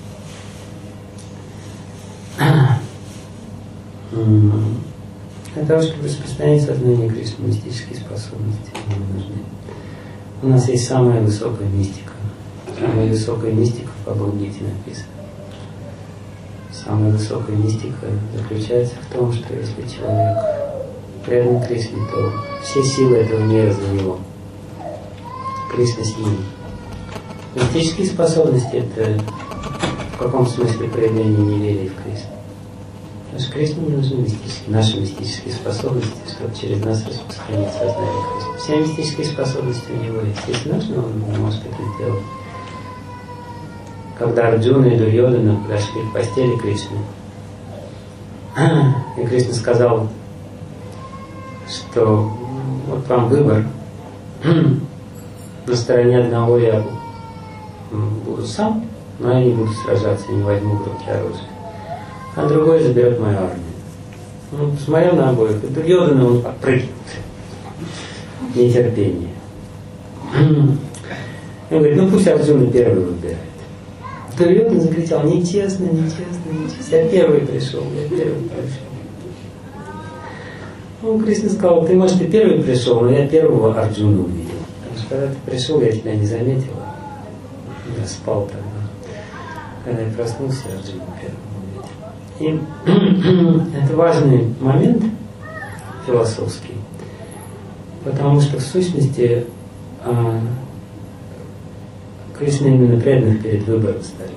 Для того, чтобы распространять сознание Кришны, мистические способности нам нужны. У нас есть самая высокая мистика. Самая высокая мистика в Бхагавад-гите написана. Самая высокая мистика заключается в том, что если человек предан Кришне, то все силы этого мира за него. Кришна с ним. Мистические способности — это в каком смысле проявление неверия в Кришну. Потому что Кришне не нужны наши мистические способности, чтобы через нас распространить сознание Кришны. Все мистические способности у него есть. Если нужно, он может это сделать. Когда Арджуна и Дурьодана подошли к постели Кришны, и Кришна сказал, что вот вам выбор. На стороне одного я буду сам, но я не буду сражаться, я не возьму в руки оружие. А другой заберет мою армию. Он посмотрел на обоих, и Дурьодана он подпрыгнул. Нетерпение. Он говорит, ну пусть Арджуна первый выбирает. Дурьодана закричал, нечестно, нечестно, нечестно. Я первый пришел. Ну, Кришна сказал, ты, может, и первый пришел, но я первого Арджуну увидел. Потому что когда ты пришел, я тебя не заметил. Я спал тогда. Когда я проснулся, Арджуну первым увидел. И это важный момент философский, потому что в сущности Кришна именно преданных перед выбором ставит.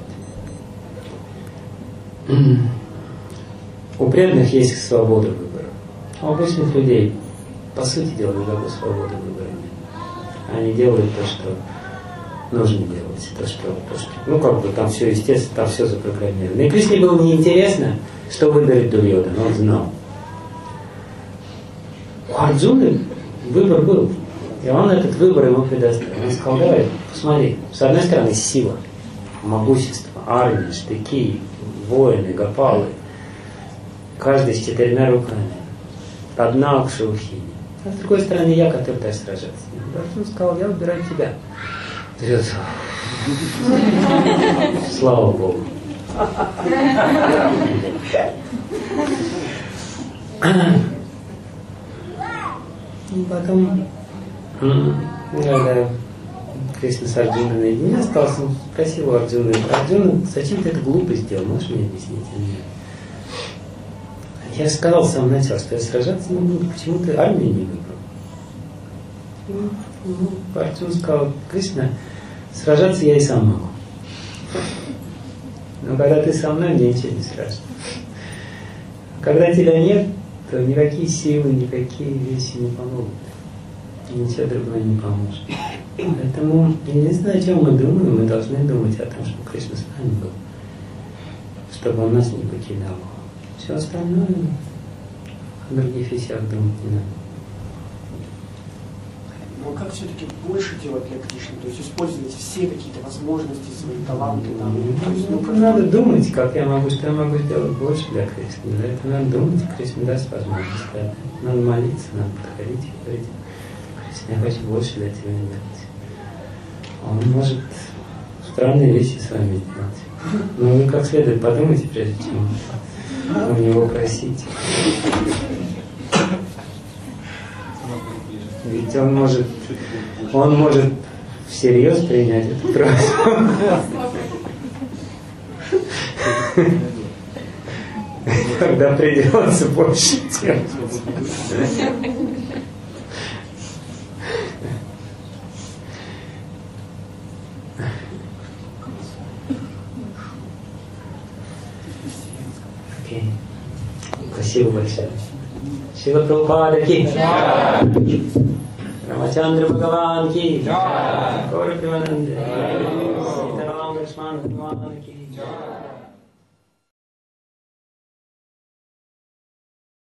У преданных есть свобода выбора. А у обычных людей, по сути дела, никакой свободы выбора нет. Они делают то, что нужно делать. То, что ну, как бы там все естественно, там все запрограммировано. И Кришне было неинтересно, что выберет Дурьодана, он знал. У Арджуны выбор был. И он этот выбор ему предоставил. Он сказал, давай, посмотри. С одной стороны, сила, могущество, армия, штыки, воины, гопалы. Каждый с 4 руками. Одна Акшаухини. А с другой стороны, я, который даст сражаться. Он сказал, я выбираю тебя. Слава Богу. И потом, когда Кришна с Арджуной наедине остался, он спросил у Арджуны, Арджуна, зачем ты эту глупость сделал? Можешь мне объяснить? Я же сказал с самого начала, что я сражаться не буду. Почему ты армию не выбрал? Арджуна сказал, Кришна, сражаться я и сам могу. Но когда ты со мной, мне ничего не страшно. Когда тебя нет, то никакие силы, никакие вещи не помогут. И ничего другое не поможет. Поэтому, единственное, о чем мы думаем, мы должны думать о том, чтобы Кришна с нами был. Чтобы он нас не покидал. Все остальное, о других вещах думать не надо. Но как все-таки больше делать для Кришны? То есть использовать все какие-то возможности, свои таланты там? Надо думать, как я могу, что я могу сделать больше для Кришны. Для этого надо думать, Кришна даст возможность. Надо молиться, надо подходить и говорить, Кришна, я хочу больше для тебя делать. Он может странные вещи с вами сделать. Но вы как следует подумайте, прежде чем у него просить. Ведь он может всерьез принять эту просьбу. Когда придется больше делать. Окей. Спасибо большое. Шрила Прабхупада ки, Рамачандра Бхагаван ки, Гаура Примананда, Ситарам Лакшман Бхагаван ки.